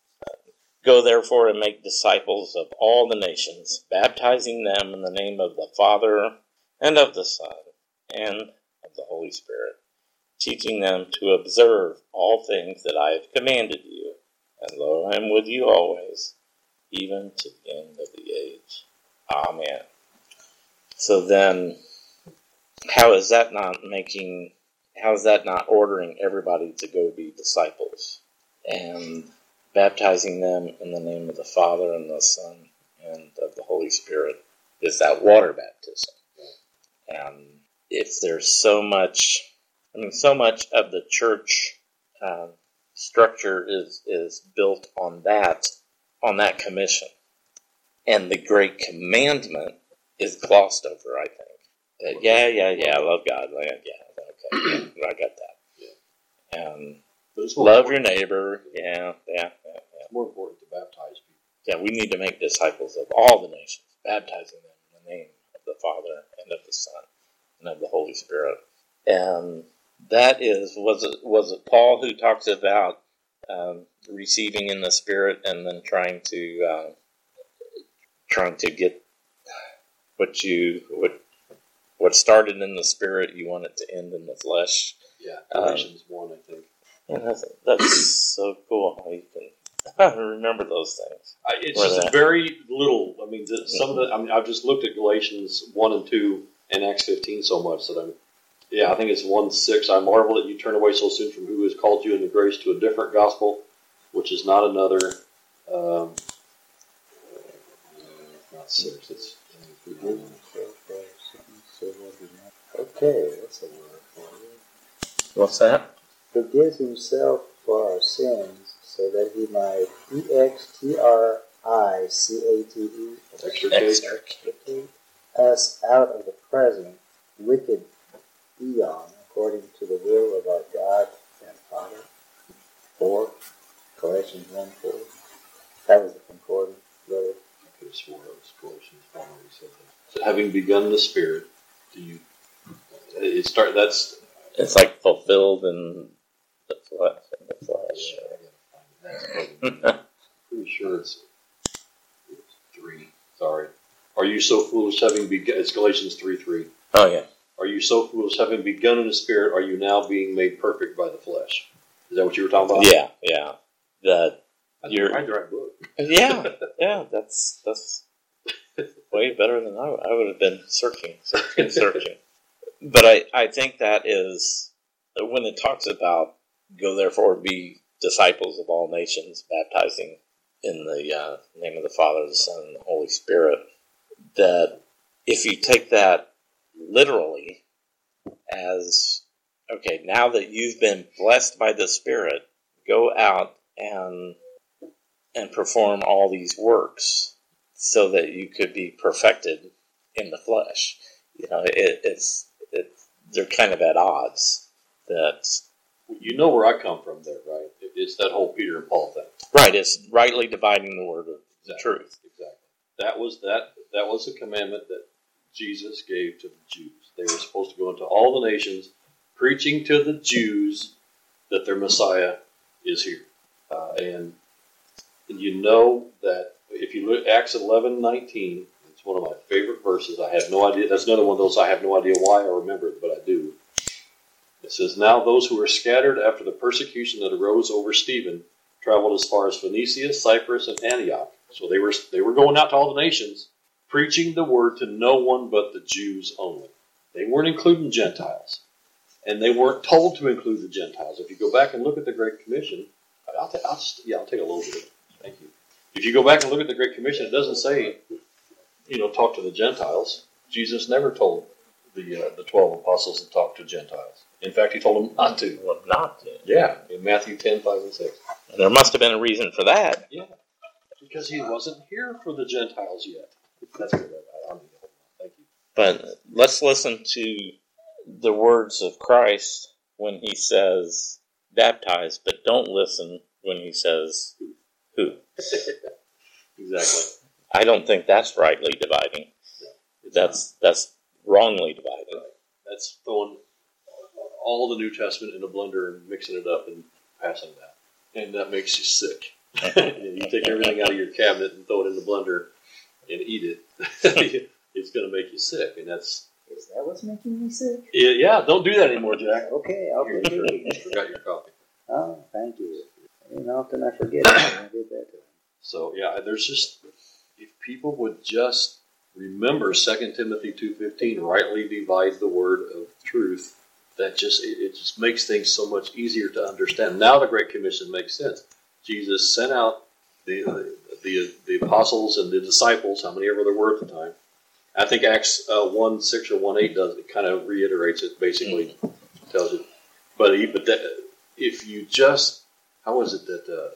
Go therefore and make disciples of all the nations, baptizing them in the name of the Father and of the Son and of the Holy Spirit, teaching them to observe all things that I have commanded you. And lo, I am with you always, even to the end of the age. Amen. So then, how is that not making, how is that not ordering everybody to go be disciples? And baptizing them in the name of the Father and the Son and of the Holy Spirit is that water baptism. And if there's so much, I mean, so much of the church um, structure is, is built on that, on that commission. And the Great Commandment is glossed over, I think. That, yeah, yeah, yeah, I love God. Yeah, yeah, okay, yeah, I got that. Yeah. And love your neighbor. Yeah, yeah, yeah, yeah. It's more important to baptize people. Yeah, we need to make disciples of all the nations, baptizing them in the name of the Father and of the Son and of the Holy Spirit. And that is, was it was it Paul who talks about um, receiving in the Spirit and then trying to uh, trying to get what you what what started in the Spirit, you want it to end in the flesh. Yeah, Galatians um, one, I think. And that's, that's so cool how you can remember those things. I, it's just that. Very little. I mean, the, some mm-hmm. of the. I mean, I've just looked at Galatians one and two and Acts fifteen so much that I'm. Yeah, I think it's one six. I marvel that you turn away so soon from who has called you in the grace to a different gospel, which is not another. Um, not six. It's. Okay, that's a word for you. What's that? Forgives himself for our sins, so that he might E X T R I C A T E extricate us out of the present wicked eon, according to the will of our God and Father. Four, Galatians one four. That was the concordance, brother. I could have sworn it was Galatians one where he said that. So having begun the Spirit, do you? It start. That's. It's like fulfilled in the flesh. In the flesh. Yeah, pretty sure it's, it's three. Sorry. Are you so foolish, having begun? It's Galatians three three. Oh yeah. Are you so foolish, having begun in the Spirit? Are you now being made perfect by the flesh? Is that what you were talking about? Yeah, yeah. That you're. I read book. Yeah, yeah. That's that's way better than I would. I would have been searching, searching, searching. But I, I think that is, when it talks about, go therefore be disciples of all nations, baptizing in the uh, name of the Father, the Son, and the Holy Spirit, that if you take that literally as, okay, now that you've been blessed by the Spirit, go out and and perform all these works so that you could be perfected in the flesh. You know, it, it's It, they're kind of at odds. That you know where I come from there, right? It's that whole Peter and Paul thing. Right, it's rightly dividing the word of the exactly. truth. Exactly. That was that. That was a commandment that Jesus gave to the Jews. They were supposed to go into all the nations, preaching to the Jews that their Messiah is here. Uh, and you know that if you look at Acts eleven nineteen. It's one of my favorite verses. I have no idea. That's another one of those I have no idea why I remember it, but I do. It says, now those who were scattered after the persecution that arose over Stephen traveled as far as Phoenicia, Cyprus, and Antioch. So they were they were going out to all the nations, preaching the word to no one but the Jews only. They weren't including Gentiles. And they weren't told to include the Gentiles. If you go back and look at the Great Commission, I'll, ta- I'll just, yeah, I'll take a little bit of it. Thank you. If you go back and look at the Great Commission, it doesn't say, you know, talk to the Gentiles. Jesus never told the uh, the twelve apostles to talk to Gentiles. In fact, he told them not to. Well, not to. Yeah, in Matthew ten, five, and six. And there must have been a reason for that. Yeah, because he wasn't here for the Gentiles yet. That's good. I, I need to hold on. Thank you. But let's listen to the words of Christ when he says, baptize, but don't listen when he says, who. Exactly. I don't think that's rightly dividing. No, That's that's wrongly dividing. Right. That's throwing all the New Testament in a blender and mixing it up and passing that. And that makes you sick. You take everything out of your cabinet and throw it in the blender and eat it. It's going to make you sick. And that's... Is that what's making me sick? Yeah, yeah, don't do that anymore, Jack. Okay, I'll Here, forget you it. forgot your coffee. Oh, thank you. You know, often I forget it. I did that to him. So, yeah, there's just... If people would just remember Second Timothy two fifteen, rightly divide the word of truth, that just it, it just makes things so much easier to understand. Now the Great Commission makes sense. Jesus sent out the the, the, the apostles and the disciples, how many ever there were at the time. I think Acts uh, one six or one eight does it, kind of reiterates it, basically tells you. But, he, but that, if you just, how was it that uh,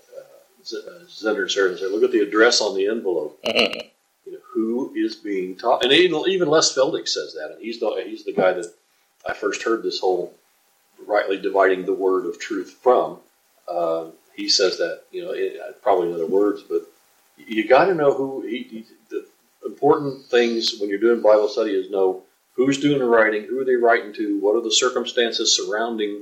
uh, Zender Sheridan said, look at the address on the envelope. Mm-hmm. You know, who is being taught? And even, even Les Feldick says that, and he's the he's the guy that I first heard this whole rightly dividing the word of truth from. Uh, he says that, you know, it, probably in other words, but you got to know who. He, he, the important things when you're doing Bible study is know who's doing the writing, who are they writing to, what are the circumstances surrounding,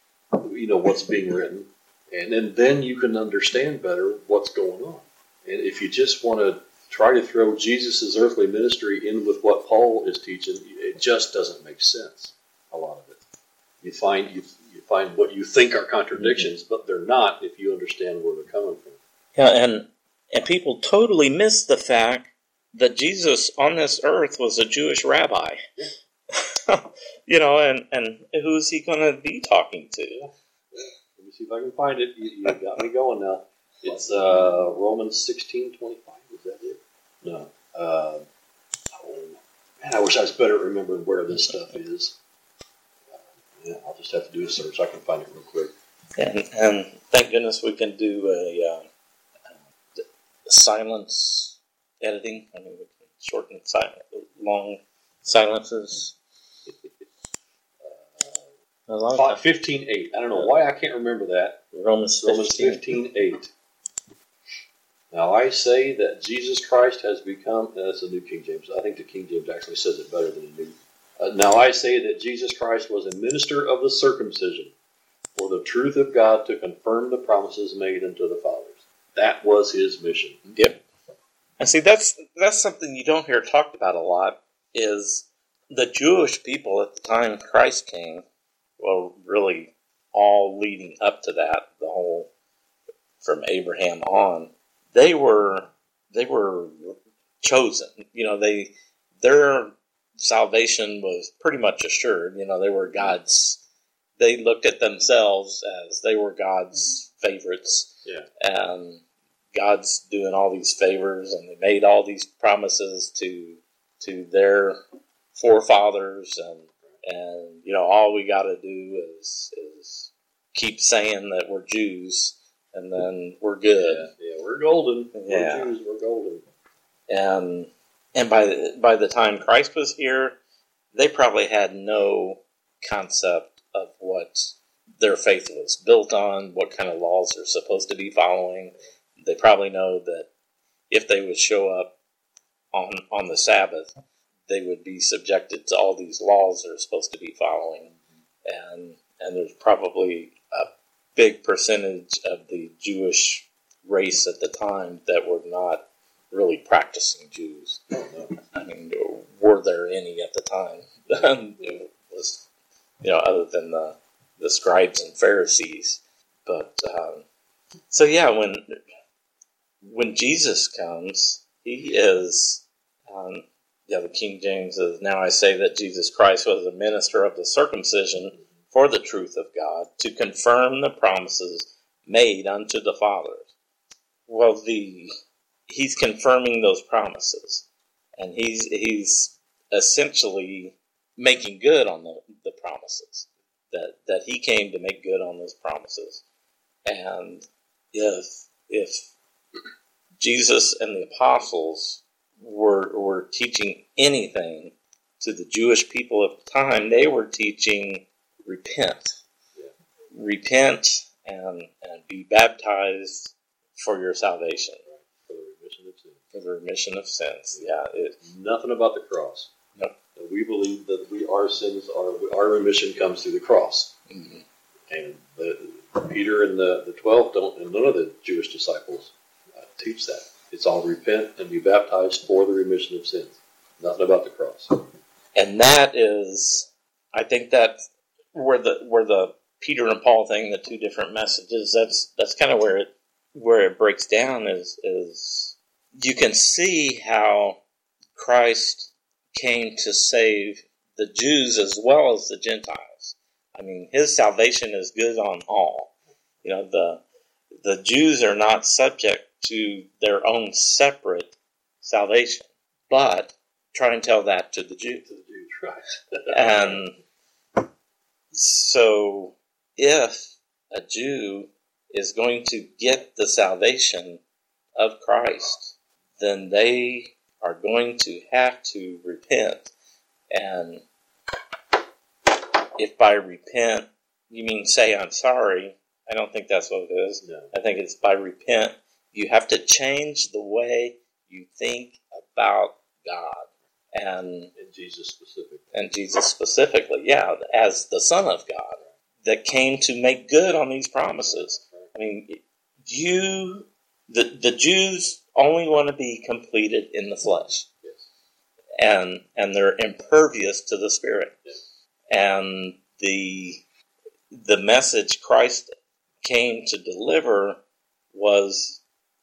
you know, what's being written, and then then you can understand better what's going on. And if you just want to try to throw Jesus' earthly ministry in with what Paul is teaching, it just doesn't make sense, a lot of it. You find you, you find what you think are contradictions, mm-hmm. but they're not if you understand where they're coming from. Yeah, and and people totally miss the fact that Jesus on this earth was a Jewish rabbi. Yeah. You know, and, and who's he going to be talking to? Yeah. Let me see if I can find it. You, you got me going now. It's uh, Romans sixteen twenty-five. Is that it? No. Uh, oh, man, I wish I was better at remembering where this stuff is. Uh, yeah, I'll just have to do a search. I can find it real quick. And, and thank goodness we can do a uh, silence editing. I mean, we can shorten silent, long silences. uh, fifteen eight. I don't know why I can't remember that. Romans fifteen eight. Now I say that Jesus Christ has become, that's the New King James. I think the King James actually says it better than the New. Uh, now I say that Jesus Christ was a minister of the circumcision for the truth of God to confirm the promises made unto the fathers. That was his mission. Yep. And see, that's that's something you don't hear talked about a lot, is the Jewish people at the time Christ came, well, really all leading up to that, the whole, from Abraham on, they were they were chosen. You know, they their salvation was pretty much assured. You know, they were God's. They looked at themselves as they were God's favorites. Yeah. And God's doing all these favors, and they made all these promises to to their forefathers, and and you know, all we got to do is is keep saying that we're Jews, and then we're good. Yeah, yeah we're golden. Yeah. We're Jews, we're golden. And and by the, by the time Christ was here, they probably had no concept of what their faith was built on, what kind of laws they're supposed to be following. They probably know that if they would show up on on the Sabbath, they would be subjected to all these laws they're supposed to be following. And and there's probably a big percentage of the Jewish race at the time that were not really practicing Jews. I mean, were there any at the time? It was, you know, other than the, the scribes and Pharisees. But, um, so yeah, when when Jesus comes, he is, um, yeah, the King James says, now I say that Jesus Christ was a minister of the circumcision for the truth of God, to confirm the promises made unto the fathers. Well, the he's confirming those promises, and he's he's essentially making good on the, the promises that that he came to make good on those promises. And if if Jesus and the apostles were were teaching anything to the Jewish people of the time, they were teaching repent. Yeah. Repent and, and be baptized for your salvation. For the remission of sins. For the remission of sins, yeah. It, Nothing about the cross. No. We believe that we our sins, are our remission comes through the cross. Mm-hmm. And the, Peter and the, the twelve don't, and none of the Jewish disciples uh, teach that. It's all repent and be baptized for the remission of sins. Nothing about the cross. And that is, I think that where the where the Peter and Paul thing, the two different messages, that's that's kind of where it where it breaks down is is you can see how Christ came to save the Jews as well as the Gentiles. I mean, his salvation is good on all. You know, the the Jews are not subject to their own separate salvation, but try and tell that to the Jews. To the Jews, right? And so, if a Jew is going to get the salvation of Christ, then they are going to have to repent. And if by repent you mean say I'm sorry, I don't think that's what it is. No. I think it's by repent. You have to change the way you think about God. And, and Jesus specifically. And Jesus specifically, yeah, as the Son of God that came to make good on these promises. I mean, you, the the Jews only want to be completed in the flesh. Yes. And and they're impervious to the Spirit. Yes. And the the message Christ came to deliver was,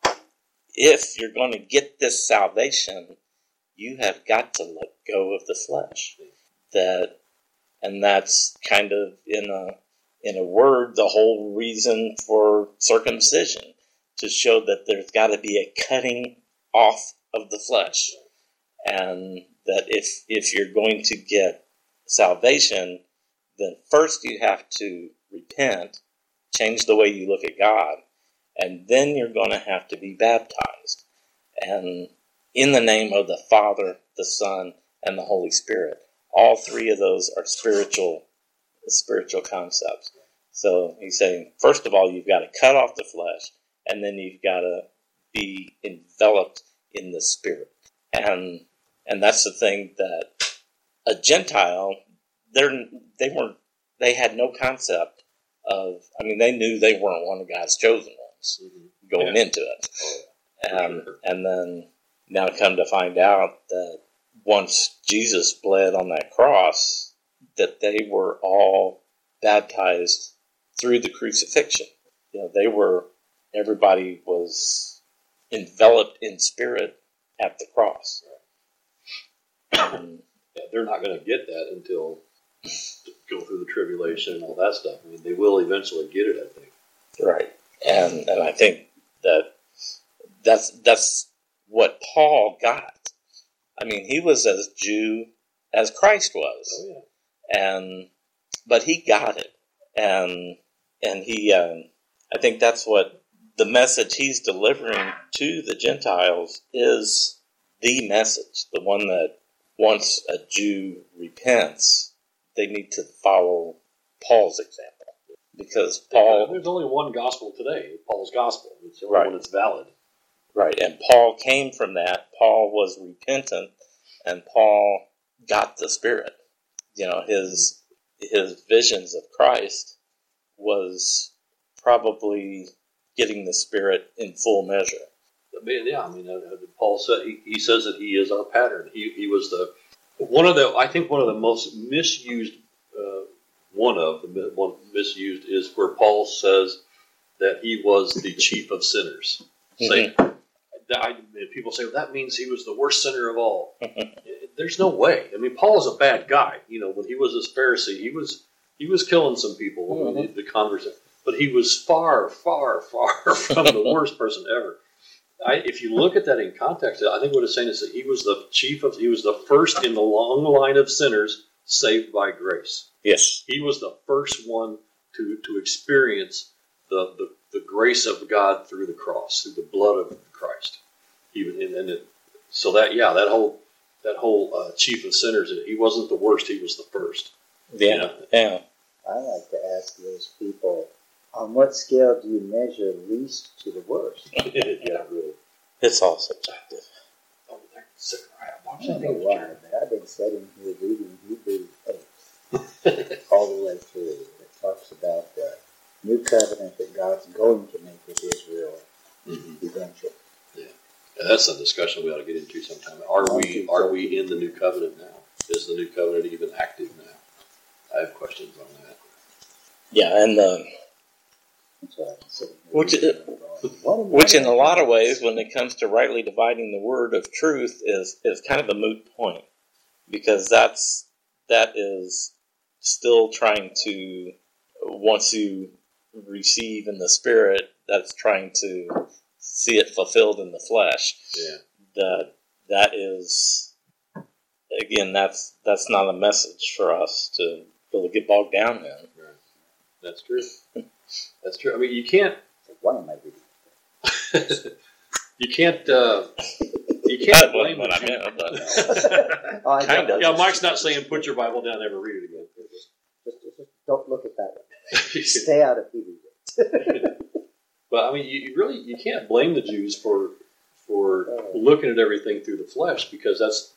if you're going to get this salvation, you have got to let go of the flesh. That, and that's kind of in a in a word the whole reason for circumcision, to show that there's got to be a cutting off of the flesh, and that if if you're going to get salvation, then first you have to repent, change the way you look at God, and then you're going to have to be baptized. And in the name of the Father, the Son, and the Holy Spirit. All three of those are spiritual spiritual concepts. So he's saying, first of all, you've got to cut off the flesh, and then you've got to be enveloped in the Spirit. And and that's the thing that a Gentile, they're they weren't they had no concept of, I mean, they knew they weren't one of God's chosen ones mm-hmm. going yeah. into it. Oh, um, sure. And then now come to find out that once Jesus bled on that cross, that they were all baptized through the crucifixion. You know, they were, everybody was enveloped in spirit at the cross. Um, yeah, they're not going to get that until go through the tribulation and all that stuff. I mean, they will eventually get it, I think. Right. And and I think that that's that's what Paul got. I mean, he was as Jew as Christ was. Oh, yeah. And but he got it. And and he um, I think that's what the message he's delivering to the Gentiles is, the message, the one that once a Jew repents, they need to follow Paul's example. Because Paul... There's only one gospel today, Paul's gospel. It's the only right. one that's valid. Right, and Paul came from that. Paul was repentant, and Paul got the Spirit. You know, his his visions of Christ was probably getting the Spirit in full measure. I mean, yeah, I mean, uh, Paul said he, he says that he is our pattern. He he was the one of the I think one of the most misused uh, one of the one misused is where Paul says that he was the chief of sinners. Mm-hmm. Say, I, people say, well, that means he was the worst sinner of all. There's no way. I mean, Paul is a bad guy. You know, when he was this Pharisee, he was he was killing some people. Mm-hmm. The conversation. but he was far, far, far from the worst person ever. I, if you look at that in context, I think what it's saying is that he was the chief of, he was the first in the long line of sinners saved by grace. Yes. He was the first one to, to experience the, the, the grace of God through the cross, through the blood of Christ. Even and, and it, so that yeah, that whole that whole uh, chief of sinners, he wasn't the worst; he was the first. Yeah, you know? yeah. I like to ask those people, on what scale do you measure least to the worst? Yeah, really. It's all subjective. Oh, they're sick around. I don't know why, but I've been sitting here reading Hebrews eight all the way through. It talks about the new covenant that God's going to make with Israel mm-hmm. eventually. Yeah. yeah, that's a discussion we ought to get into sometime. Are we are we in the new covenant now? Is the new covenant even active now? I have questions on that. Yeah, and uh, That's what I'm sitting here which reading. What which in a lot of ways, when it comes to rightly dividing the word of truth, is is kind of a moot point, because that's that is still trying to, once you receive in the spirit, that's trying to see it fulfilled in the flesh. Yeah. That that is, again, that's that's not a message for us to really get bogged down in. Right. That's true. That's true. I mean, you can't. Why am I reading? you can't. Uh, you can't That blame wasn't what I the meant, but Oh, I Kind know. of. Yeah, Mike's not saying put your Bible down and never read it again. Just, just, just don't look at that one. Stay out of Hebrews. But I mean, you, you really you can't blame the Jews for for Oh. looking at everything through the flesh, because that's,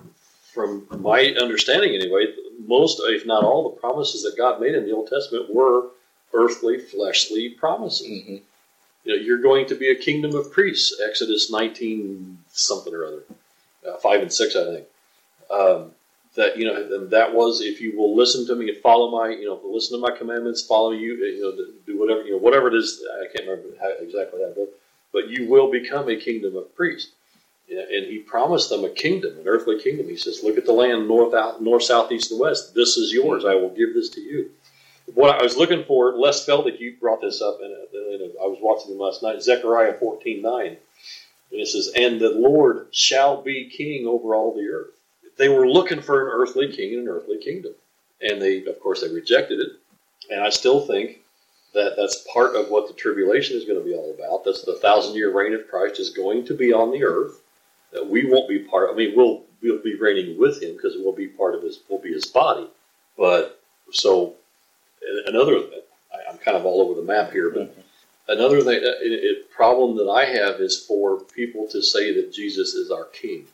from my understanding anyway, most, if not all, the promises that God made in the Old Testament were earthly, fleshly promises. mm-hmm. You know, you're going to be a kingdom of priests, Exodus nineteen something or other, uh, five and six, I think. Um, that you know, and that was, if you will listen to me and follow my, you know, listen to my commandments, follow you, you know, do whatever, you know, whatever it is. I can't remember how, exactly how it goes, but you will become a kingdom of priests. Yeah, and he promised them a kingdom, an earthly kingdom. He says, "Look at the land north, out, north, south, east, and west. This is yours. I will give this to you." What I was looking for, Les Feldick, you brought this up, and I was watching them last night. Zechariah fourteen nine, and it says, "And the Lord shall be king over all the earth." They were looking for an earthly king and an earthly kingdom, and they, of course, they rejected it. And I still think that that's part of what the tribulation is going to be all about. That's the thousand-year reign of Christ is going to be on the earth. That we won't be part. I mean, we'll we'll be reigning with him because we'll be part of his. We'll be his body. But so another. I, I'm kind of all over the map here, but mm-hmm. another thing, a, a problem that I have is for people to say that Jesus is our king.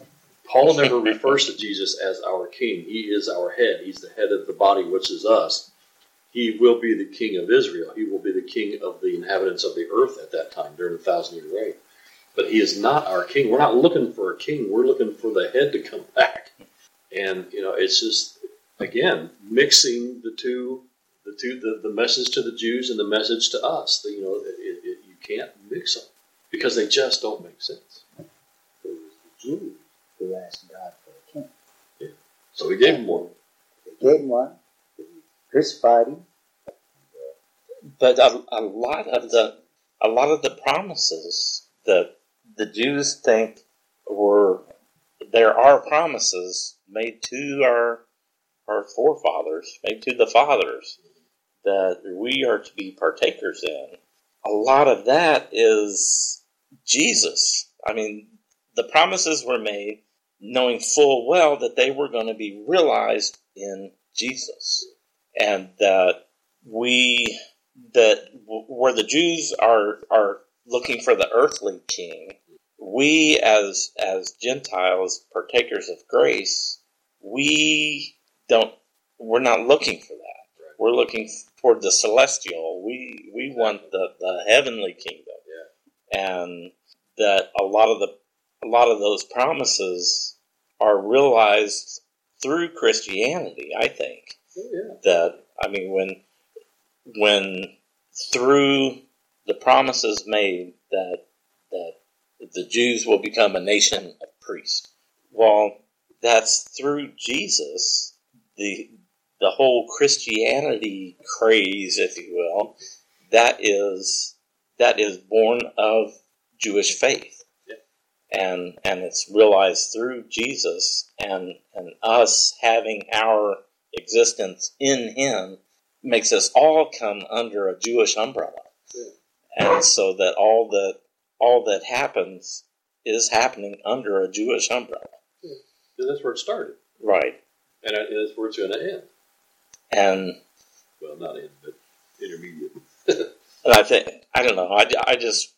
Paul never refers to Jesus as our king. He is our head. He's the head of the body, which is us. He will be the king of Israel. He will be the king of the inhabitants of the earth at that time during the thousand-year reign. But he is not our king. We're not looking for a king. We're looking for the head to come back. And, you know, it's just, again, mixing the two, the two, the, the message to the Jews and the message to us. The, you know, it, it, you can't mix them because they just don't make sense. It was the Jews who asked God for a king. Yeah. So he gave him one. They gave him one. They crucified him. But a, a lot of the a lot of the promises that the Jews think were, there are promises made to our our forefathers, made to the fathers, that we are to be partakers in. A lot of that is Jesus. I mean, the promises were made knowing full well that they were going to be realized in Jesus. And that we, that where the Jews are are looking for the earthly king, we as as Gentiles, partakers of grace, we don't, we're not looking for that. Right. We're looking toward the celestial. We we want the, the heavenly kingdom. Yeah. And that a lot of the a lot of those promises are realized through Christianity, I think. Oh, yeah. That, I mean, when when through the promises made that that the Jews will become a nation of priests. Well, that's through Jesus. The the whole Christianity craze, if you will, that is that is born of Jewish faith. Yeah. And and it's realized through Jesus, and, and us having our existence in him makes us all come under a Jewish umbrella. Yeah. And so that all that all that happens is happening under a Jewish umbrella. Yeah. That's where it started. Right. And that's where it's going to end. And well, not end, but intermediate. And I think, I don't know, I, I just,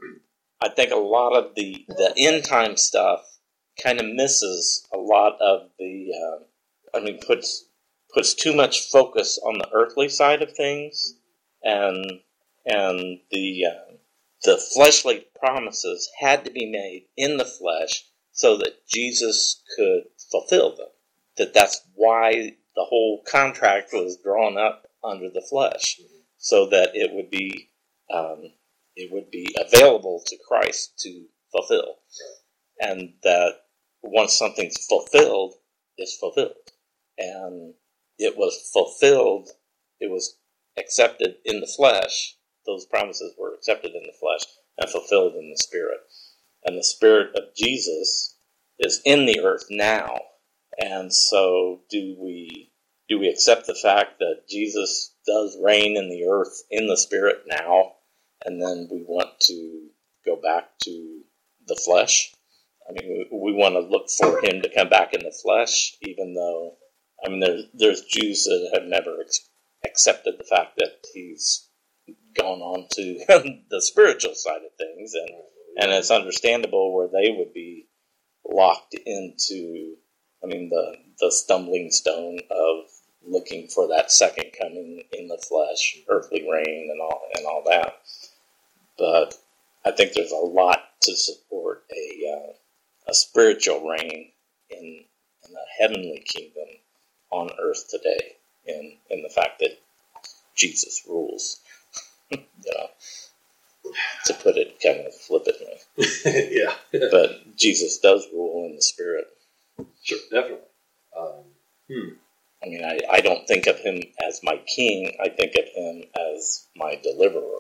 I think a lot of the, the end time stuff kind of misses a lot of the, uh, I mean, puts puts too much focus on the earthly side of things, and and the uh, the fleshly promises had to be made in the flesh so that Jesus could fulfill them. That that's why the whole contract was drawn up under the flesh, so that it would be um, it would be available to Christ to fulfill, and that once something's fulfilled, it's fulfilled, and it was fulfilled. It was accepted in the flesh. Those promises were accepted in the flesh and fulfilled in the Spirit, and the Spirit of Jesus is in the earth now. And so, do we do we accept the fact that Jesus does reign in the earth in the Spirit now, and then we want to go back to the flesh? I mean, we, we want to look for him to come back in the flesh, even though, I mean, there's, there's Jews that have never ex- accepted the fact that he's gone on to the spiritual side of things, and, and it's understandable where they would be locked into, I mean, the, the stumbling stone of looking for that second coming in the flesh, earthly reign, and all and all that. But I think there's a lot to support a uh, a spiritual reign in in the heavenly kingdom on earth today, in in the fact that Jesus rules. You know, to put it kind of flippantly. Yeah. But Jesus does rule in the Spirit. Sure, definitely. Um, hmm. I mean, I, I don't think of him as my king. I think of him as my deliverer.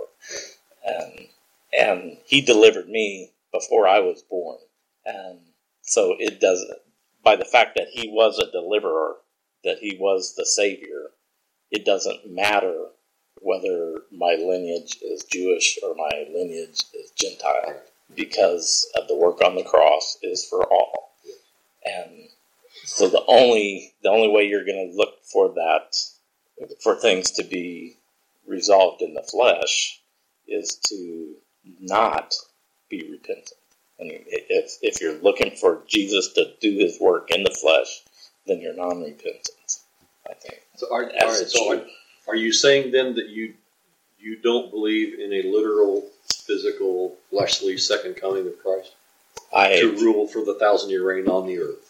And and he delivered me before I was born. And so it doesn't, by the fact that he was a deliverer, that he was the Savior, it doesn't matter whether my lineage is Jewish or my lineage is Gentile, because of the work on the cross is for all. And so the only the only way you're going to look for that, for things to be resolved in the flesh, is to not be repentant. I mean, if if you're looking for Jesus to do his work in the flesh, then you're non-repentant, I think. So are, all right, so are, are you saying then that you you don't believe in a literal, physical, fleshly second coming of Christ I, to rule for the thousand year reign on the earth?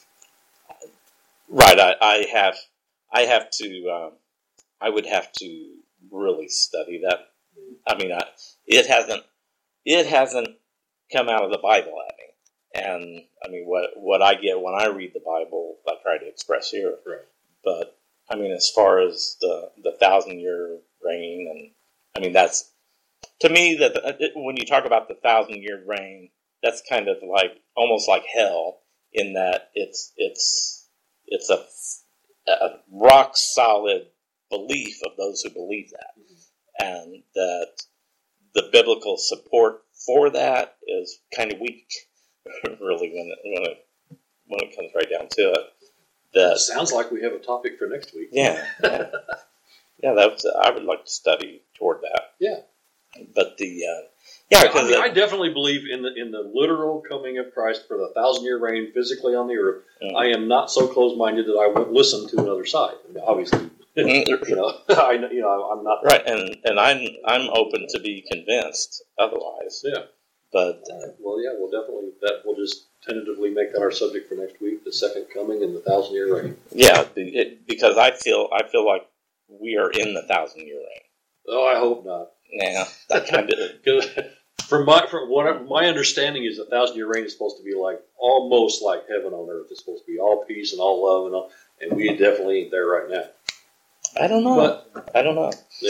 Right, I, I have, I have to, um, I would have to really study that. I mean, I, it hasn't, it hasn't come out of the Bible at me, and I mean, what what I get when I read the Bible, I try to express here. Right. But I mean, as far as the the thousand year reign, and I mean, that's to me that when you talk about the thousand year reign, that's kind of like almost like hell, in that it's it's. It's a, a rock solid belief of those who believe that, mm-hmm. and that the biblical support for that is kind of weak, really, when it, when it when it comes right down to it. That it sounds like we have a topic for next week. Yeah, yeah, yeah. That's I would like to study toward that. Yeah, but the uh, yeah, because I, mean, I definitely believe in the in the literal coming of Christ for the thousand year reign physically on the earth. Mm-hmm. I am not so close minded that I won't listen to another side. I mean, obviously, you know, I you know I'm not right, and and I'm I'm open to be convinced otherwise. Yeah, but uh, well, yeah, we'll definitely that we'll just tentatively make that our subject for next week: the second coming and the thousand year reign. Yeah, it, because I feel I feel like we are in the thousand year reign. Oh, I hope not. Yeah, that kind of. From my from what I, my understanding is, a thousand year reign is supposed to be like almost like heaven on earth. It's supposed to be all peace and all love and all, and we definitely ain't there right now. I don't know. But, I don't know. Yeah,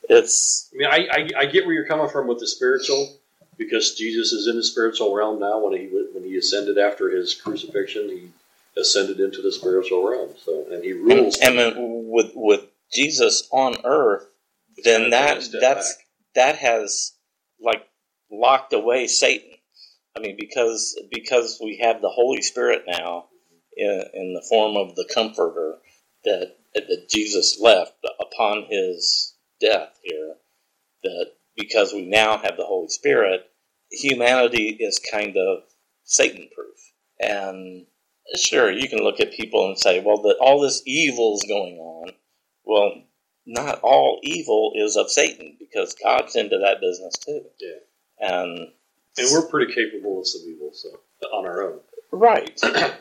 it's. I mean, I, I I get where you're coming from with the spiritual, because Jesus is in the spiritual realm now. When he when he ascended after his crucifixion, he ascended into the spiritual realm. So, and he rules. And, and with with Jesus on earth, then that that's back. that has like locked away Satan. I mean, because because we have the Holy Spirit now in, in the form of the Comforter that that Jesus left upon his death here. That because we now have the Holy Spirit, humanity is kind of Satan-proof. And sure, you can look at people and say, well, the, all this evil is going on. Well, not all evil is of Satan, because God's into that business too. Yeah. And and we're pretty capable of some evil, so on our own. Right.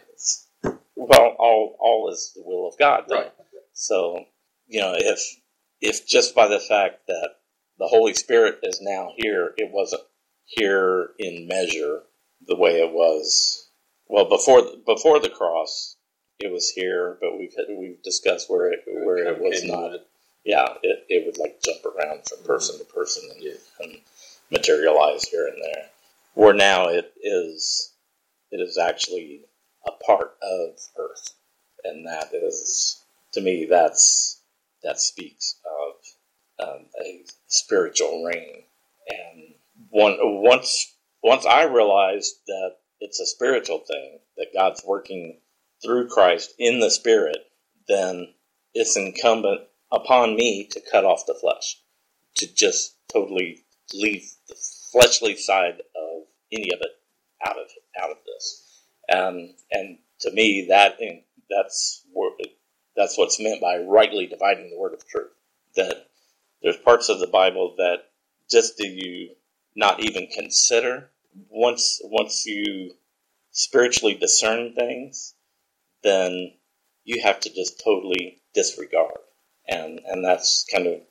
Well, all all is the will of God, though. Right. So, you know, if if just by the fact that the Holy Spirit is now here, it wasn't here in measure the way it was. Well, before before the cross, it was here, but we've we've discussed where it where it, it was not. It. Yeah, it, it would like jump around from person to person and, yeah. and materialize here and there. Where now it is, it is actually a part of Earth, and that is, to me, that's that speaks of um, a spiritual reign. And one once once I realized that it's a spiritual thing, that God's working through Christ in the Spirit, then it's incumbent upon me to cut off the flesh, to just totally leave the fleshly side of any of it out of out of this. Um, and to me, that that's that's what's meant by rightly dividing the word of truth. That there's parts of the Bible that just do you not even consider. Once once you spiritually discern things, then you have to just totally disregard. And and that's kind of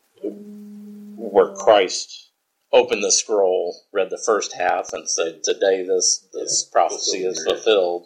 where Christ opened the scroll, read the first half, and said, today this, this yeah, prophecy is fulfilled.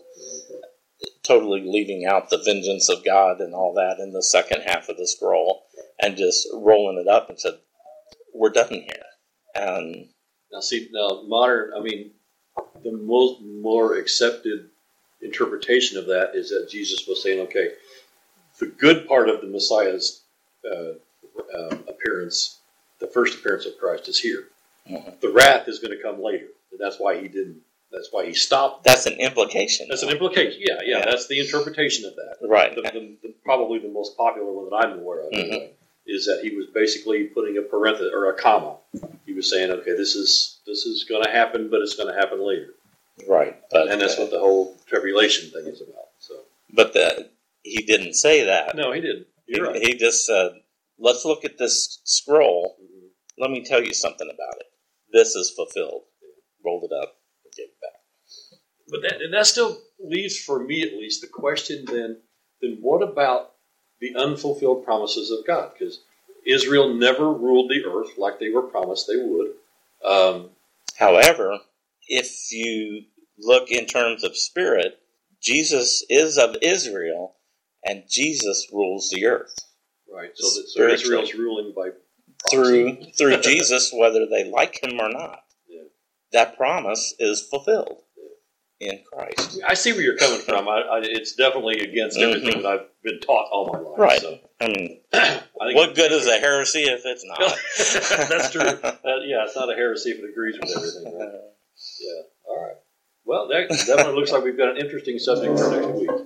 Totally leaving out the vengeance of God and all that in the second half of the scroll, and just rolling it up and said, we're done here. And now see, now modern, I mean, the most more accepted interpretation of that is that Jesus was saying, okay, the good part of the Messiah's uh, uh, appearance, the first appearance of Christ, is here. Mm-hmm. The wrath is going to come later. And that's why he didn't. That's why he stopped. That's an implication. That's an implication. Yeah, yeah, yeah. That's the interpretation of that. Right. The, the, the, probably the most popular one that I'm aware of, mm-hmm. anyway, is that he was basically putting a parenthesis or a comma. He was saying, okay, this is this is going to happen, but it's going to happen later. Right. But, and that's uh, what the whole tribulation thing is about. So, but the, he didn't say that. No, he didn't. You're he, right. he just said, let's look at this scroll. Mm-hmm. Let me tell you something about it. This is fulfilled. Rolled it up and gave it back. But that, and that still leaves, for me at least, the question then, then what about the unfulfilled promises of God? Because Israel never ruled the earth like they were promised they would. Um, However, if you look in terms of spirit, Jesus is of Israel, and Jesus rules the earth. Right, so, that, so Israel's ruling by through through Jesus, whether they like him or not. Yeah. That promise is fulfilled yeah. in Christ. I see where you're coming from. I, I, it's definitely against everything mm-hmm. that I've been taught all my life. Right. So. I mean, I what good is a heresy if it's not? That's true. Uh, yeah, it's not a heresy if it agrees with everything, right? Yeah. All right. Well, that definitely looks like we've got an interesting subject for next week.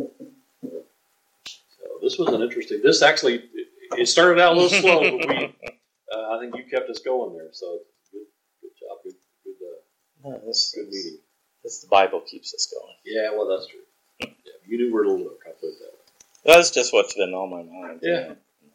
So this was an interesting. This actually, it started out a little slow, but we, uh, I think you kept us going there. So good, good job. Good, good, uh, no, this, good meeting. This the Bible keeps us going. Yeah, well, that's true. Yeah, you knew where to look. I'll put it that way. That's just what's been on my mind. Yeah.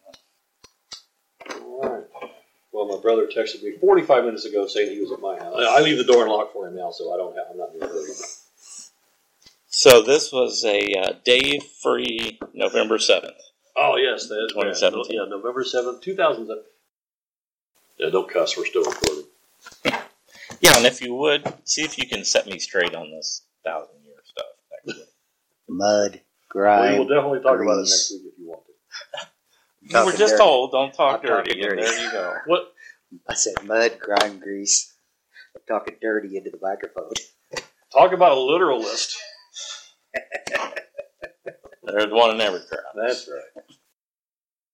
All right. Well, my brother texted me forty-five minutes ago saying he was at my house. I leave the door unlocked for him now, so I don't have. I'm not doing it. So this was a uh, day-free November seventh. Oh yes, that twenty seventeen. Yeah, yeah, November seventh, two thousand seven. Yeah, don't cuss. We're still recording. Yeah, and if you would see if you can set me straight on this thousand-year stuff next week. Mud. Grime, we will definitely talk grease, about it next week if you want to. You were just dirty. told, don't talk I'm talking dirty. And dirty. there you go. What? I said mud, grime, grease. I'm talking dirty into the microphone. Talk about a literalist. There's one in every crowd. That's right.